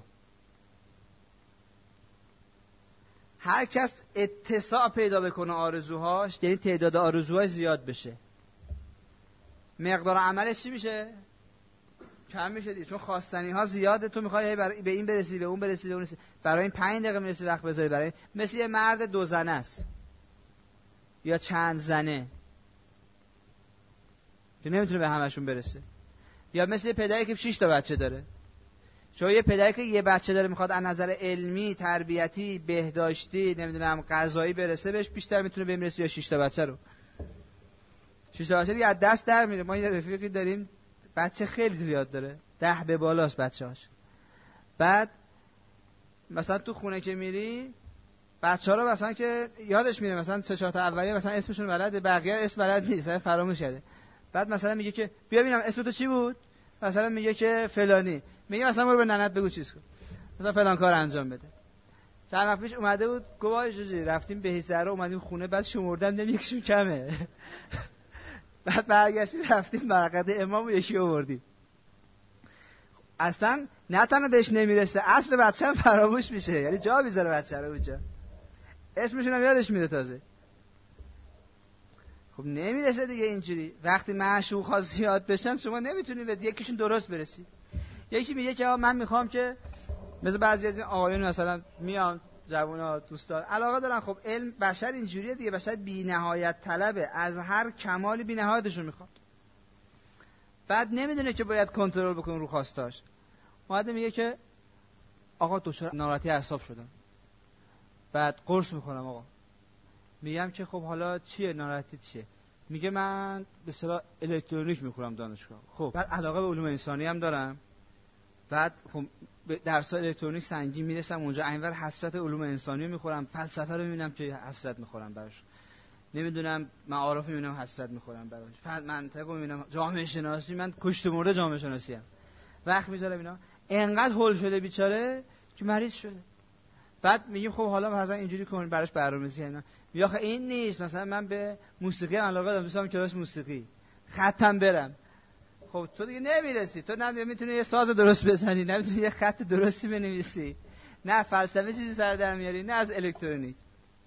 هر کس اتساع پیدا بکنه آرزوهاش، یعنی تعداد آرزوهاش زیاد بشه، مقدار عملش چی میشه؟ کم میشه دیگه. چون خواستنی ها زیاده، تو میخوای برای به این برسی، به اون برسی، به اون برسی، برای این پنج دقیقه میرسی وقت بذاری، برای مثل یه مرد دو زنه است یا چند زنه که نمیتونه به همشون برسه، یا مثل یه پدری که شش تا بچه داره. چون یه پدری که یه بچه داره میخواد از نظر علمی، تربیتی، بهداشتی، نمیدونم غذایی برسه بهش، بیشتر میتونه بهم برسه یا شش تا بچه رو. شش تا بچه دیگه از دست در میره. ما یه رفیقی داریم بچه خیلی زیاد داره، ده به بالاست بچه‌هاش. بعد مثلا تو خونه که میری بچه‌ها رو مثلا که یادش میره، مثلا سه چهار تا اولیه مثلا اسمشون بلده، بقیه اسم بلد نیست، فراموش کرده. بعد مثلا میگه که بیا ببینم اسم تو چی بود؟ مثلا میگه که فلانی. میگه مثلا برو به ننت بگو چیز کن، مثلا فلان کار انجام بده. چند وقت پیش اومده بود گواهی جوجی رفتیم به هیزره، اومدیم خونه، بعد شمردم نمیکشون کمه. بعد برگشتیم رفتیم برقد امام یکی آوردیم. اصلا نه تنها بهش نمیرسه، اصل بچه هم فراموش میشه، یعنی جا میذاره بچه رو اونجا، اسمشون هم یادش میره تازه. خب نمیرسه دیگه اینجوری. وقتی معشوق ها زیاد بشن شما نمیتونید به یکیشون درست برسی. یکی میگه که من میخوام که مثل بعضی از این آقایون مثلا میان جوونا دوستان علاقه دارن، خب علم بشر اینجوریه دیگه، بشر بی نهایت طلبه، از هر کمالی بی نهایتشون میخواد. بعد نمیدونه که باید کنترل بکنه رو خواستاش. اومده میگه که آقا دچار ناراحتی اعصاب شدم. بعد قرص میخورم آقا. میگم که خب حالا چیه ناراحتی چیه؟ میگه من به اصطلاح الکترونیک میخورم دانشگاه. خب بعد علاقه به علوم انسانی هم دارم. بعد خب درس الکترونیک سنگین میرسم اونجا، اینور حسرت علوم انسانی میخورم، فلسفه رو میبینم که حسرت میخورم براش، نمیدونم معارف میبینم حسرت میخورم براش، فقط منطق میبینم، جامعه شناسی من کشت مرده جامعه شناسی ام. وقت میذارم اینا، انقدر هول شده بیچاره که مریض شده. بعد میگیم خب حالا مثلا اینجوری کنیم براش برنامه‌ریزی اینا. میگه آخه این نیست، مثلا من به موسیقی علاقه دارم، دوستام کلاس موسیقی خطم برم. خب تو دیگه نمیرسی، تو نه میتونی یه ساز درست بزنی، نه میتونی یه خط درستی بنویسی، نه فلسفه چیزی سر در میاری، نه از الکترونیک.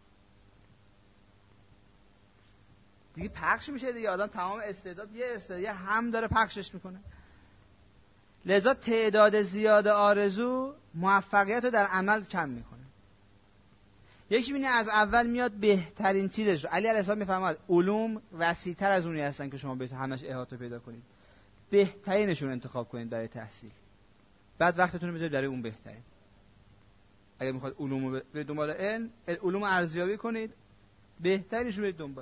دیگه پخش میشه دیگه، آدم تمام استعداد یه استعداد یه هم داره پخشش میکنه. لذا تعداد زیاد آرزو موفقیت رو در عمل کم میکنه. یکی میبینه از اول میاد بهترین چیزش رو. علی علیه السلام میفرماد علوم وسیع‌تر از اونی هستن که شما به همش احاطه پیدا کنید، بهترینشون انتخاب کنید برای تحصیل، بعد وقتتون رو بذارید برای اون بهترین. اگر میخواد علوم رو به دنبال علم علوم ارزیابی کنید، بهترینشون رو دنبال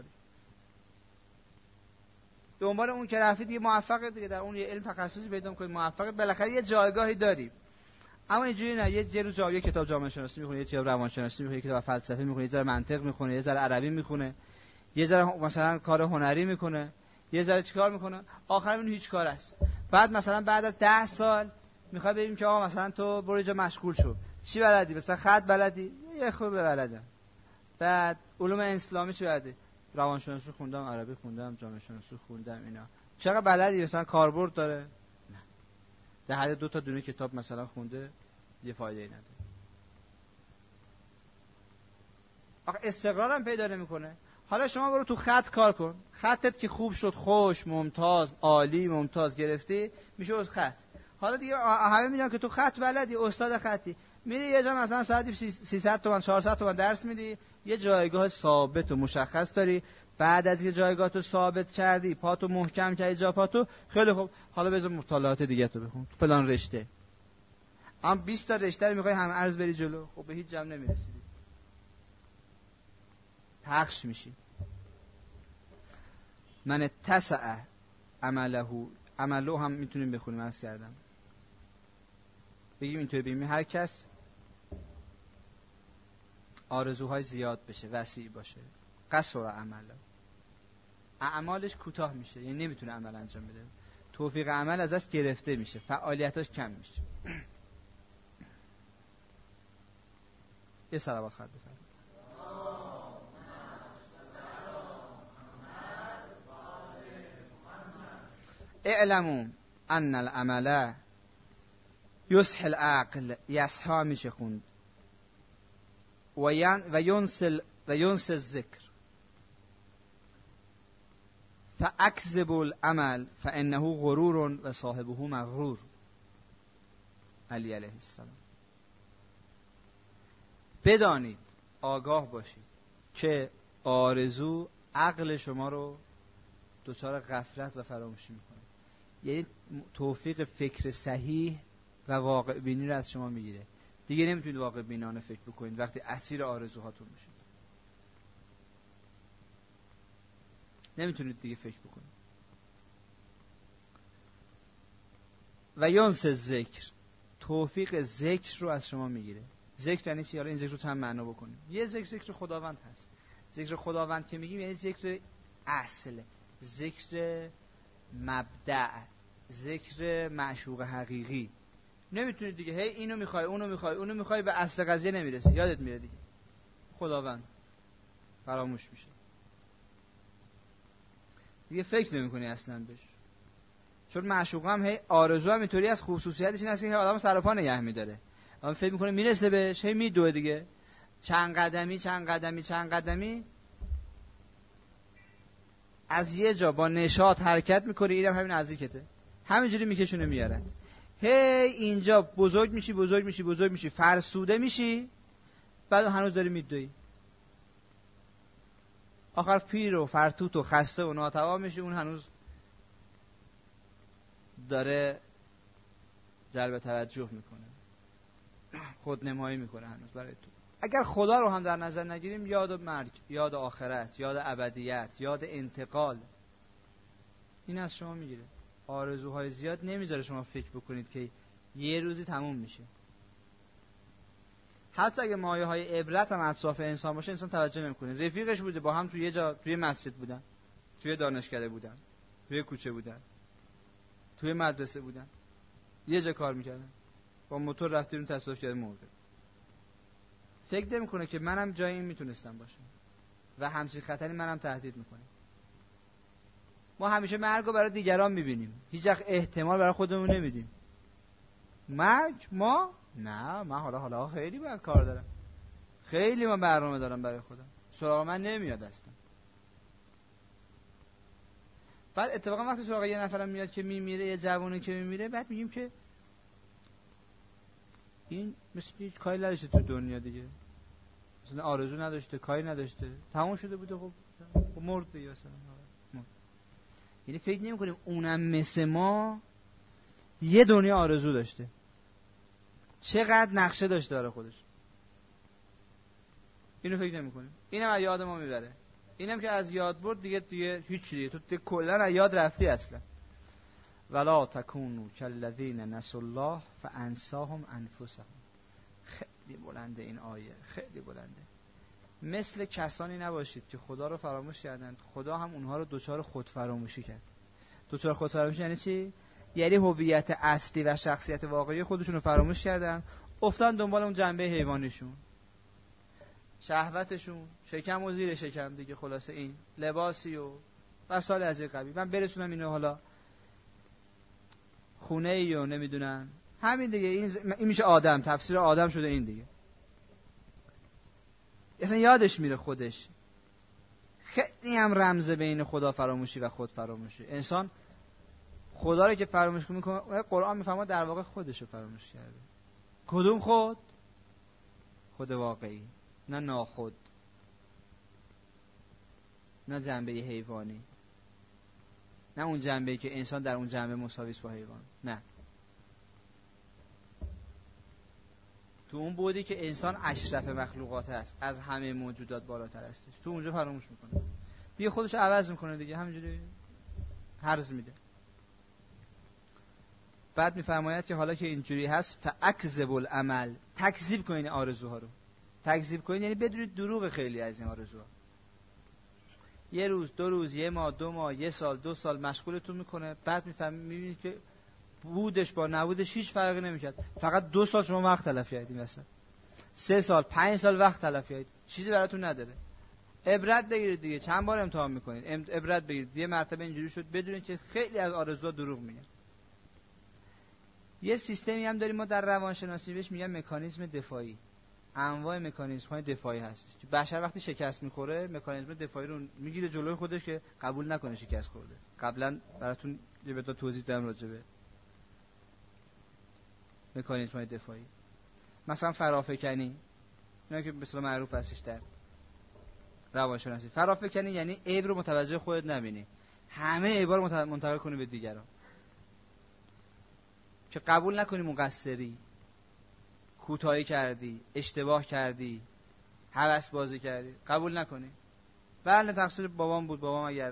دنبال اون که رفتید دیگه موفقید دیگه، در اون یه علم تخصصی پیدا کنید موفقید، بالاخره یه جایگاهی داریم. اما اینجوری نه، یه جلو جایی کتاب جامعه شناسی میخونه، یه کتاب روانشناسی میخونه، یه کتاب فلسفه میخونه، یه ذره منطق میخونه، یه ذره عربی میخونه، یه ذره مثلا کار هنری میکنه، یه ذره چیکار میکنه، آخر اون هیچ کار است. بعد مثلا بعد از ده سال میخواد ببینیم که آقا مثلا تو برو جا مشغول شو، چی بلدی؟ مثلا خط بلدی؟ یه خود بلدم. بعد علوم اسلامی چی بلدی؟ روانشناسی خوندم، عربی خوندم، جامعه شناسی خوندم، اینا چقدر بلدی؟ مثلا کاربرد داره؟ نه. در حد دو تا دونه کتاب مثلا خونده یه فایده ای نداره. آخه استقرار هم پیدا نمیکنه. حالا شما برو تو خط کار کن، خطت که خوب شد، خوش، ممتاز، عالی، ممتاز گرفتی، میشه از خط. حالا دیگه همه میدونن که تو خط بلدی، استاد خطی، میری یه جا مثلا ساعتی سیصد تومن چهارصد تومن درس میدی، یه جایگاه ثابت و مشخص داری. بعد از یه جایگاه تو ثابت کردی، پاتو محکم کردی جا پاتو، خیلی خوب، حالا بذار مطالعات دیگه تو بخون فلان رشته. اما بیست تا رشته رو میخوای هم عرض بری جلو، خب به هیچ جا نمیرسی، پخش میشی. من اتسع عمله، عمله هم میتونیم بخونیم، عرض کردم بگیم اینطوری بگیم هر کس آرزوهای زیاد بشه، وسیع باشه. قصر عمل، اعمالش کوتاه میشه، یعنی نمیتونه عمل انجام بده، توفیق عمل ازش گرفته میشه، فعالیتاش کم میشه. یه صلوات خواهد بفرمایید. اعلموا ان العمل یصح العقل، یصحا میشه خوند، و ینسل و ینسل الذکر، فاکذبوا العمل فانه غرور و صاحبه مغرور. علی علیه السلام. بدانید، آگاه باشید که آرزو عقل شما رو دچار غفلت و فراموشی میکنه، یعنی توفیق فکر صحیح و واقع بینی رو از شما میگیره. دیگه نمیتونید واقع بینانه فکر بکنید وقتی اسیر آرزوهاتون میشید. نمیتونید دیگه فکر بکنید. و ینس ذکر، توفیق ذکر رو از شما میگیره. ذکر یعنی چی؟ حالا این ذکر رو هم معنا بکنیم. یه ذکر ذکر خداوند هست. ذکر خداوند که میگیم یعنی ذکر اصل، ذکر مبدأ، ذکر معشوق حقیقی. نمیتونید دیگه هی اینو میخوای اونو میخوای اونو میخوای به اصل قضیه نمیرسی، یادت میره دیگه خداوند، فراموش میشه دیگه، فکر نمیکنی اصلا بهش. چون معشوق هم هی آرزو هم اینطوری از خصوصیتش این است که آدمو سر و پا نگه میداره، آدم فکر میکنه میرسه بهش، هی میدوه دیگه، چند قدمی چند قدمی چند قدمی از یه جا با نشاط حرکت میکنه، اینم همین نزدیکته، همینجوری میکشونه میاره، هی اینجا بزرگ میشی بزرگ میشی بزرگ میشی فرسوده میشی، بعد هنوز داری میدوی، آخر پیر و فرتوت و خسته و ناتوان میشی، اون هنوز داره جلب توجه میکنه، خودنمایی میکنه هنوز برای تو. اگر خدا رو هم در نظر نگیریم، یاد مرگ، یاد آخرت، یاد ابدیت، یاد انتقال، این از شما میگیره. آرزوهای زیاد نمیذاره شما فکر بکنید که یه روزی تموم میشه. حتی اگه مایه های عبرت هم اطراف انسان باشه، انسان توجه نمیکنه. رفیقش بوده، با هم توی یه جا، توی مسجد بودن، توی دانشکده بودن، توی کوچه بودن، توی مدرسه بودن، یه جا کار میکردن، با موتور رفتیم تصادف کرده مرده. فکر نمیکنه که منم جای این میتونستم باشم و همچین خطری منم تهدید میکنه. ما همیشه مرگ رو برای دیگران میبینیم، هیچ وقت احتمال برای خودمون نمیدیم. مرگ ما نه، من حالا حالا خیلی باید کار دارم، خیلی من برنامه دارم برای خودم، سراغ من نمیاد اصلا. بعد اتفاقا وقتی سراغ یه نفرم میاد که میمیره، یه جوانی که میمیره، بعد میگیم که این مثل هیچ کاری نداشته تو دنیا دیگه، مثلا آرزو نداشته، کاری نداشته، تمام شده بوده، خب خب مرد دیگه مثلا. یعنی فکر نمی کنیم اونم مثل ما یه دنیا آرزو داشته، چقدر نقشه داشته برای خودش، اینو فکر نمی کنیم. اینم از یاد ما میبره، اینم که از یاد برد دیگه دیگه هیچ دیگه تو دیگه کلا از یاد رفتی اصلا. ولا تکونوا کالذین نسوا الله فانساهم انفسهم. خیلی بلنده این آیه، خیلی بلنده. مثل کسانی نباشید که خدا رو فراموش کردند، خدا هم اونها رو دوچار خود فراموشی کرد. دوچار خود فراموشی یعنی چی؟ یعنی هویت اصلی و شخصیت واقعی خودشون رو فراموش کردن، افتادن دنبال اون جنبه حیوانیشون، شهوتشون، شکم و زیر شکم دیگه، خلاصه این لباسی و وسایل از این قبیل. من برسونم اینو حالا خونه ای و نمیدونم همین دیگه، این, این میشه آدم، تفسیر آدم شده این دیگه. اصلا یادش میره خودش. خیلی هم رمز بین خدا فراموشی و خود فراموشی. انسان خدا رو که فراموش میکنه، قرآن میفهمه در واقع خودش رو فراموش کرده. کدوم خود؟ خود واقعی، نه ناخود، نه جنبه حیوانی، نه اون جنبه‌ای که انسان در اون جنبه مساوی است با حیوان، نه، تو اون بودی که انسان اشرف مخلوقات است، از همه موجودات بالاتر است، تو اونجا فراموش میکنه دیگه، خودش رو عوض میکنه دیگه، همینجوری هرز میده. بعد میفرماید که حالا که اینجوری هست فاکذبوا العمل، تکذیب کنین آرزوها رو، تکذیب کنید یعنی بدونید دروغ خیلی از این آرزوها. یه روز، دو روز، یه ماه، دو ماه، یه سال، دو سال مشغولتون میکنه، بعد میفهمید میبینید که بودش با نبودش هیچ فرقی نمیکرد. فقط دو سال شما وقت تلف کردید، مثلا سه سال، پنج سال وقت تلف کردید، چیزی براتون نداره. عبرت بگیرید دیگه. چند بار امتحان میکنید؟ عبرت بگیرید. یه مرتبه اینجوری شد بدونید که خیلی از آرزوها دروغ میگن. یه سیستمی هم داریم ما در روانشناسی بهش میگن مکانیزم دفاعی. انواع مکانیزم های دفاعی هست. بشر وقتی شکست میخوره مکانیزم دفاعی رو میگیره جلوی خودش که قبول نکنه شکست خورده. قبلا براتون یه بتا توضیح دادم راجع به مکانیزم های دفاعی. مثلا فرافکنی، اینا که به اصطلاح معروف هستش در روانشناسی. فرافکنی یعنی عیب رو متوجه خودت نبینی، همه عیبا رو منتقل کنی به دیگران، که قبول نکنی مقصری، کوتاهی کردی، اشتباه کردی، هوس بازی کردی، قبول نکنی. بله تقصیر بابام بود، بابام اگر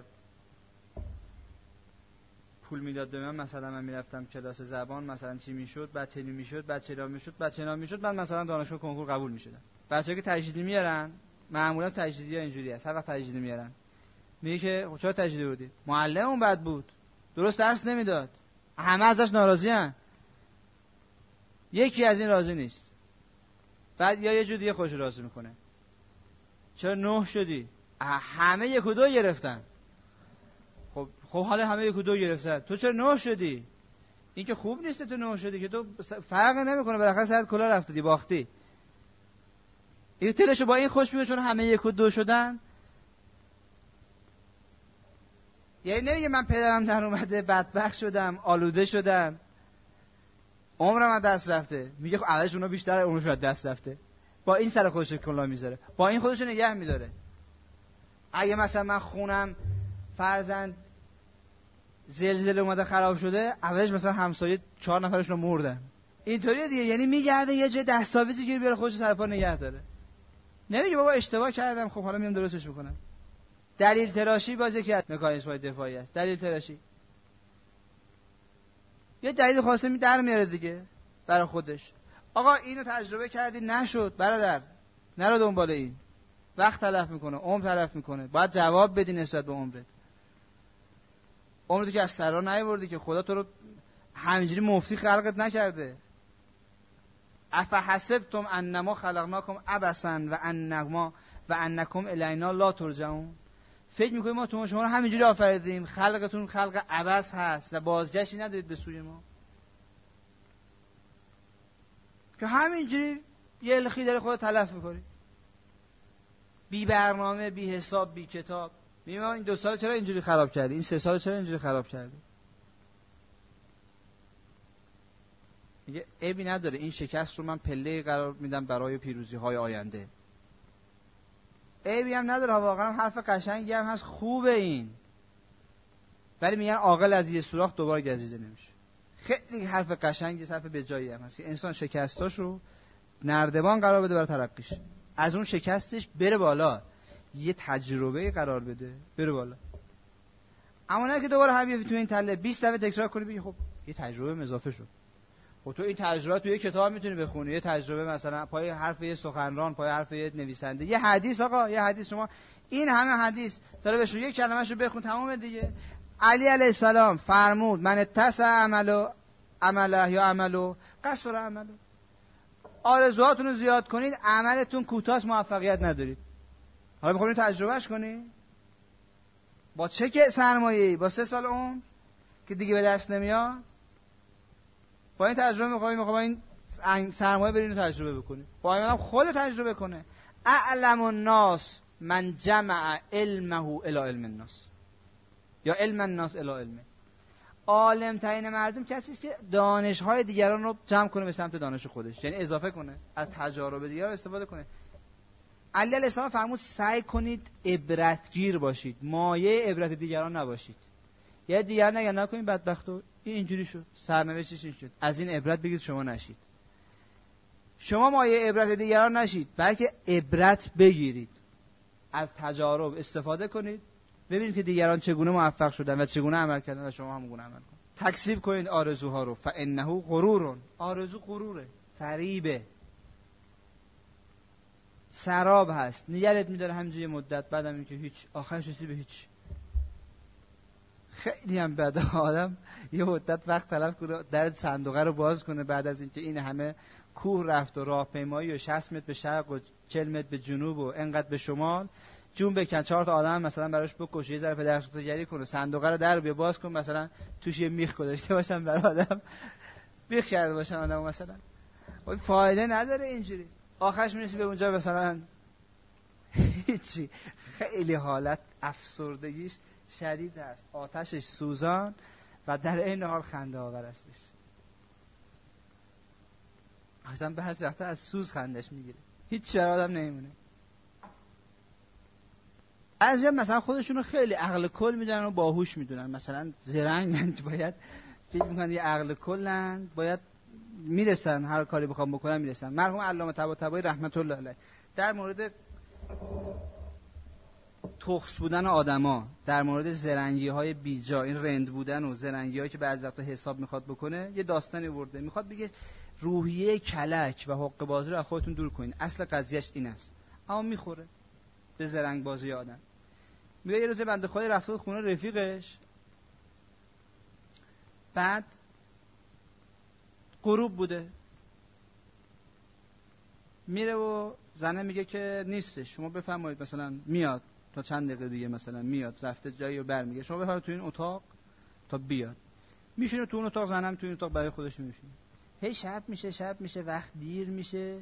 پول میداد به من مثلا من میرفتم کلاس زبان مثلا چی میشد، بچه‌نی میشد، بچه‌لا میشد، بچه‌نا میشد، بعد مثلا دانشگاه کنکور قبول میشدم. بچه‌ها که تجدیدی میارن، معمولا تجدیدی‌ها اینجوری است، هر وقت تجدیدی میارن میگه که خب چرا تجدیدی بودی؟ معلممون بد بود، درست درس نمیداد، همه ازش ناراضی‌ان، یکی از این راضی نیست. بعد یا یه جور دیگه خوش راضی میکنه، چرا نه شدی؟ همه یک و دو گرفتن. خب خب حالا همه یک و دو گرفتن، تو چرا نه شدی؟ این که خوب نیست تو نه شدی، که تو فرق نمیکنه، بالاخره سرت کلا رفته دی، باختی. این تلشو با این خوش میاد چون همه یک و دو شدن. یعنی نمیگه من پدرم در اومده بدبخت شدم، آلوده شدم، عمرم از دست رفته. میگه خب اولش اونا بیشتر عمرشون از دست رفته. با این سر خودش کلا میذاره، با این خودش نگه میداره. اگه مثلا من خونم فرزند زلزله اومده خراب شده، اولش مثلا همسایه چهار نفرشون مردن. اینطوریه دیگه. یعنی میگرده یه جای دستاویزی گیر بیاره خودش سر پا نگه داره. نمیگه بابا اشتباه کردم، خب حالا میام درستش میکنم. دلیل تراشی باز یکی از مکانیزم‌های دفاعی است. دلیل تراشی یه دلیل خاصی می در میاره دیگه برای خودش. آقا اینو تجربه کردی نشد برادر، نرو دنبال این، وقت تلف میکنه، عمر تلف میکنه. باید جواب بدی نسبت به عمرت. عمرت که از سرا نیاوردی، که خدا تو رو همینجوری مفتی خلقت نکرده. افحسبتم انما خلقناکم عبثا و انما و انکم الینا لا ترجعون. فکر میکنید ما تو شما رو همینجوری آفریدیم، خلقتون خلق عبث هست و بازگشتی ندارید به سوی ما، که همینجوری یه الخی داره خودت تلف میکنی، بی برنامه، بی حساب، بی کتاب. میگم این دو سال چرا اینجوری خراب کردی، این سه سال چرا اینجوری خراب کردی؟ میگه عیبی نداره، این شکست رو من پله قرار میدم برای پیروزی های آینده. عیبی هم نداره، واقعا حرف قشنگی هم هست، خوبه این. ولی میگن عاقل از یه سوراخ دوباره گزیده نمیشه. خیلی حرف قشنگی، حرف به جایی هم هست که انسان شکستاشو نردبان قرار بده برای ترقیش، از اون شکستش بره بالا، یه تجربه قرار بده بره بالا. اما نه که دوباره هم تو این تله بیست دفعه تکرار کنی بگی خب یه تجربه اضافه شد. خب تو این تجربه تو یه کتاب میتونی بخونی، یه تجربه مثلا پای حرف یه سخنران، پای حرف یه نویسنده، یه حدیث. آقا یه حدیث، شما این همه حدیث داره بهش یه کلمه‌شو بخون تمام دیگه. علی علیه السلام فرمود من اتسع عملو عمله یا عملو قصر عملو. آرزوهاتون رو زیاد کنید، عملتون کوتاه، موفقیت ندارید. حالا می‌خواید تجربهش کنی؟ با چه که سرمایه‌ای؟ با سه سال عمر که دیگه به دست نمیاد. با این تجربه می‌خوای می‌خوای این سرمایه برین تجربه بکنی. با اینم خود تجربه کنه. اعلم الناس من جمع علمه الی علم الناس، یا علم الناس الی علمه. عالم ترین مردم کسی است که دانش‌های دیگران رو جمع کنه به سمت دانش خودش، یعنی اضافه کنه، از تجارب دیگران استفاده کنه. علی علیه السلام فرمود سعی کنید عبرتگیر باشید، مایه عبرت دیگران نباشید. یا دیگر نگه نکنید بدبختو این اینجوری شد، سرنوشتش این شد، از این عبرت بگید شما نشید. شما مایه عبرت دیگران نشید، بلکه عبرت بگیرید، از تجارب استفاده کنید، ببینید که دیگران چگونه موفق شدن و چگونه عمل کردن و شما هم گونه عمل کنید. تکذیب کنید آرزوها رو. فانه غرور. آرزو غروره، فریبه. سراب هست، نگرت میداره همینجوری مدت، بعدم اینکه هیچ، آخرش رسیدی به هیچ. خیلی هم بده آدم یه مدت وقت طلب کنه در صندوقه رو باز کنه بعد از اینکه این همه کوه رفت و راهپیمایی و شصت متر به شرق و چهل متر به جنوب و انقدر به شمال، جون بکن چهار تا آدم مثلا براش بکشه، یه ذره پدرسوختگری کنه، صندوقه رو در بیا باز کن، مثلا توش یه میخ گذاشته باشن برای آدم میخ کرده باشن آدم، مثلا وای فایده نداره اینجوری. آخرش میرسی به اونجا مثلا هیچی. خیلی حالت افسردگیش شدید است، آتشش سوزان و در این حال خنده آور استش. اصلا به هر وقت از سوز خندش میگیره، هیچ برای آدم نمیمونه. از جمع مثلا خودشونو خیلی عقل کل میدونن و باهوش میدونن، مثلا زرنگن، باید فکر میکنن یه عقل کلن، باید میرسن هر کاری بخوام بکنن میرسن. مرحوم علامه طباطبایی رحمت الله علیه در مورد تخص بودن آدما، در مورد زرنگی های بیجا، این رند بودن و زرنگی هایی که بعضی وقتا حساب میخواد بکنه، یه داستانی ورده، میخواد بگه روحیه کلک و حق بازی رو از خودتون دور کنین، اصل قضیهش این است. اما میخوره به زرنگ بازی آدم. میگه یه روز بنده خدای رفته خونه رفیقش، بعد غروب بوده، میره و زنه میگه که نیستش، شما بفرمایید مثلا میاد تا چند دقیقه دیگه مثلا میاد، رفته جایی و برمیگه، شما بفرمایید تو این اتاق تا بیاد. میشینه تو اون اتاق، زنم تو این اتاق برای خودش میشینه. هی شب میشه شب میشه وقت دیر میشه،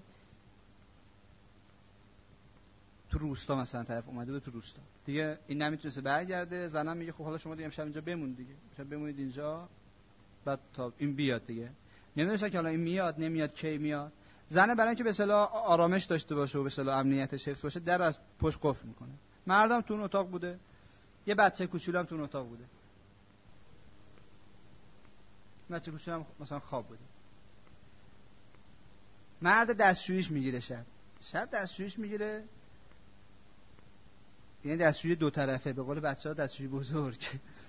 تو روستا مثلا طرف اومده به تو روستا دیگه، این نمیتونه برگرده. زنم میگه خب حالا شما دیگه امشب اینجا بمون دیگه، شب بمونید اینجا بعد تا این بیاد دیگه. نمیدونم که حالا این میاد نمیاد کی میاد. زنه برای اینکه به اصطلاح آرامش داشته باشه و به اصطلاح امنیتش حفظ باشه در از پشت قفل میکنه. مردم تو اون اتاق بوده، یه بچه کوچولو هم تو اون اتاق بوده، بچه کوچولو هم مثلا خواب بوده. مرد دستشویش میگیره، شب شب دستشویش میگیره، یعنی دستشویی دو طرفه، به قول بچه‌ها دستشویی بزرگ.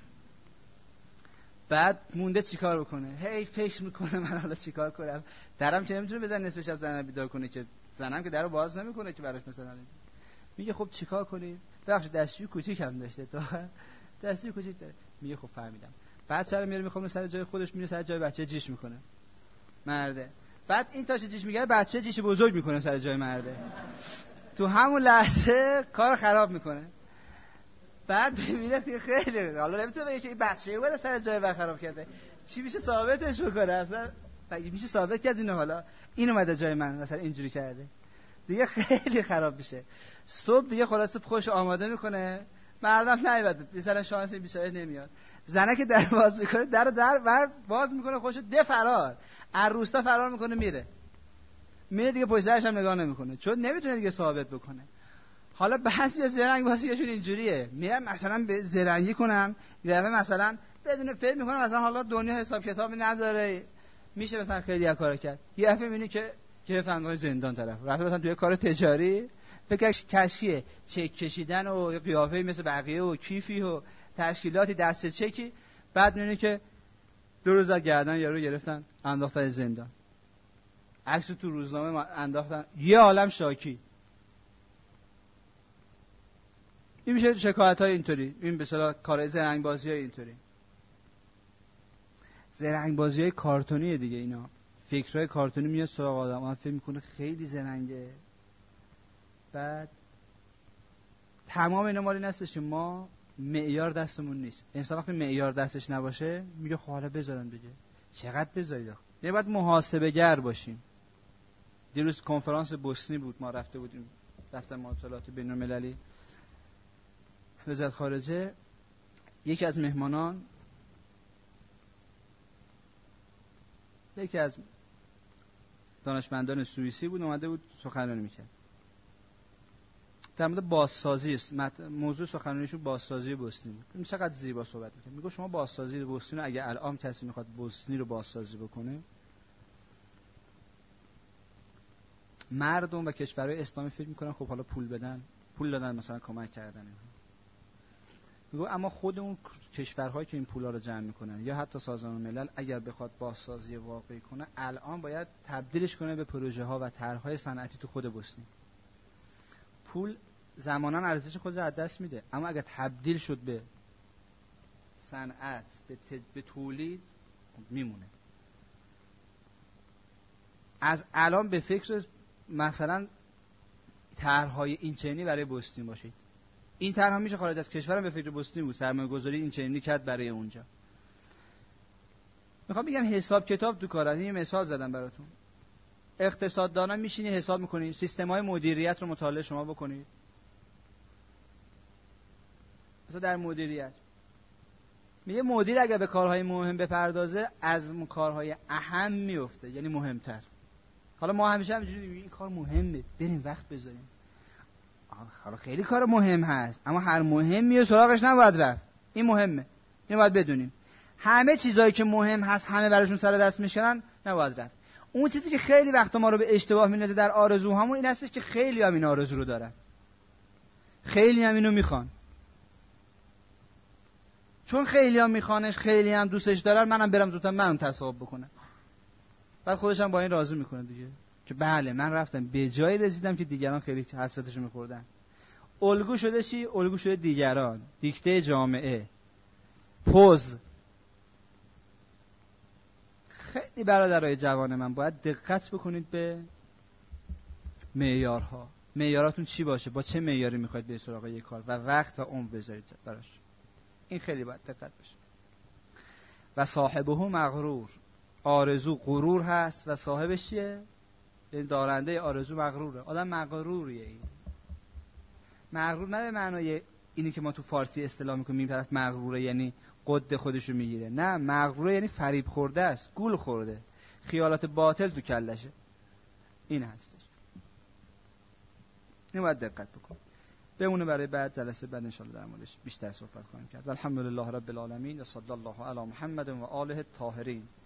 بعد مونده چیکار بکنه، هی فکر میکنه من حالا چیکار کنم، درم که نمیتونه بزنه نصف شب زنم بیدار کنه، که زنم که درو باز نمیکنه که براش مثلا. میگه خب چیکار کنیم؟ بخش دستشویی کوچیک هم داشته، تا دستشویی کوچیک داره. میگه خب فهمیدم. بعد سر میاره میخوام سر جای خودش میره، سر جای بچه جیش میکنه مرده. بعد این تاش جیش میگه، بچه جیش بزرگ میکنه سر جای مرده. تو همون لحظه کار خراب میکنه. بعد میبینه که خیلی حالا نمیتونه بگه که این بچه بود سر جای بر خراب کرده، چی میشه ثابتش بکنه؟ اصلا میشه ثابت کرد اینو، حالا این اومده جای من مثلا اینجوری کرده دیگه، خیلی خراب میشه. صبح دیگه خلاصه خوش آماده میکنه، مردم نیومده، مثلا شانس این بیچاره نمیاد. زنه که در باز میکنه، در در بر باز میکنه، خوشو ده فرار از روستا فرار میکنه، میره میره دیگه پشت سرش هم نگاه نمیکنه، چون نمیتونه دیگه ثابت بکنه. حالا بعضی زرنگ بازیشون اینجوریه، میرن مثلا به زرنگی کنن، یه دفعه مثلا بدون فکر میکنه مثلا حالا دنیا حساب کتابی نداره، میشه مثلا خیلی از کارا کرد. یه دفعه میبینی که که فندهای زندان طرف رفته مثلا توی کار تجاری، فکر کشیه چک کشیدن و قیافه مثل بقیه و کیفی و تشکیلاتی دست چکی، بعد میبینی که دو روز از گردن یارو گرفتن انداختن زندان، عکس تو روزنامه انداختن، یه عالم شاکی. این میشه شکایت های اینطوری، این به اصطلاح کار زرنگ بازی های اینطوری، زرنگ بازی های کارتونیه دیگه. اینا فکرهای کارتونی میاد سراغ آدم، آدم فکر میکنه خیلی زرنگه. بعد تمام اینا مالی نستش، ما معیار دستمون نیست. انسان وقتی معیار دستش نباشه میگه خب حالا بذارن دیگه، چقدر بذارید؟ نه باید محاسبه گر باشیم. دیروز کنفرانس بوسنی بود، ما رفته بودیم دفتر مطالعات بین‌المللی وزارت خارجه. یکی از مهمانان، یکی از دانشمندان سوئیسی بود، اومده بود سخنرانی میکرد در مورد بازسازی است. موضوع سخنرانیشون بازسازی بوسنی بود. چقدر زیبا صحبت میکنه، میگه شما بازسازی بوسنی رو اگه الان کسی میخواد بوسنی رو بازسازی بکنه، مردم و کشورهای اسلامی فکر میکنن خب حالا پول بدن، پول دادن مثلا کمک کردن. میگه اما خود اون کشورهایی که این پولا رو جمع میکنن یا حتی سازمان ملل اگر بخواد بازسازی واقعی کنه، الان باید تبدیلش کنه به پروژه ها و طرح‌های صنعتی تو خود بوسنی. پول زمانا ارزش خودش از دست میده، اما اگر تبدیل شد به صنعت، به, ت... به تولید، میمونه. از الان به فکر مثلا طرح‌های این چنینی برای بوستین باشید. این طرح میشه خارج از کشورم به فکر بوستین بود، سرمایه‌گذاری این چنینی کرد برای اونجا. میخوام بگم حساب کتاب تو کار. این مثال زدم براتون. اقتصاددانا میشینی حساب میکنید، سیستم‌های مدیریت رو مطالعه شما بکنید. مثلا در مدیریت میگه مدیر اگر به کارهای مهم بپردازه از کارهای اهم میفته، یعنی مهمتر. حالا ما همیشه همینجوری میگیم این کار مهمه، بریم وقت بذاریم. حالا خیلی کار مهم هست، اما هر مهمیه سراغش نباید رفت. این مهمه، اینو باید بدونیم. همه چیزایی که مهم هست همه براشون سر دست میشن نباید رفت. اون چیزی که خیلی وقتا ما رو به اشتباه میندازه در آرزوهامون این هستش که خیلی هم این آرزو رو دارن، خیلی هم اینو میخوان. چون خیلی هم میخوانش، خیلی هم دوستش دارن، منم برم زودتر منم تصاحب بکنم. بعد خودش هم با این راضی میکنه دیگه که بله من رفتم به جایی رسیدم که دیگران خیلی حسرتشو میخوردن. الگو شده چی؟ الگو شده دیگران، دیکته جامعه، پوز. خیلی برادرای جوان من باید دقت بکنید به معیارها. معیاراتون چی باشه؟ با چه معیاری میخواید به سراغ یک کار و وقت و عمر بذارید براش. این خیلی باید دقت بشه. و صاحبه مغرور، آرزو غرور هست و صاحبش چیه؟ این دارنده آرزو مغروره. آدم مغروریه. این مغرور نه به معنای اینی که ما تو فارسی اصطلاح میکنیم این طرف مغروره یعنی قد خودشو میگیره. نه، مغروره یعنی فریب خورده است، گول خورده، خیالات باطل تو کلشه. این هستش. این باید دقت بکن. بمونه برای بعد جلسه بعد ان شاء الله در موردش بیشتر صحبت خواهیم کرد. الحمدلله رب العالمین و صلی الله علی محمد و آله الطاهرین.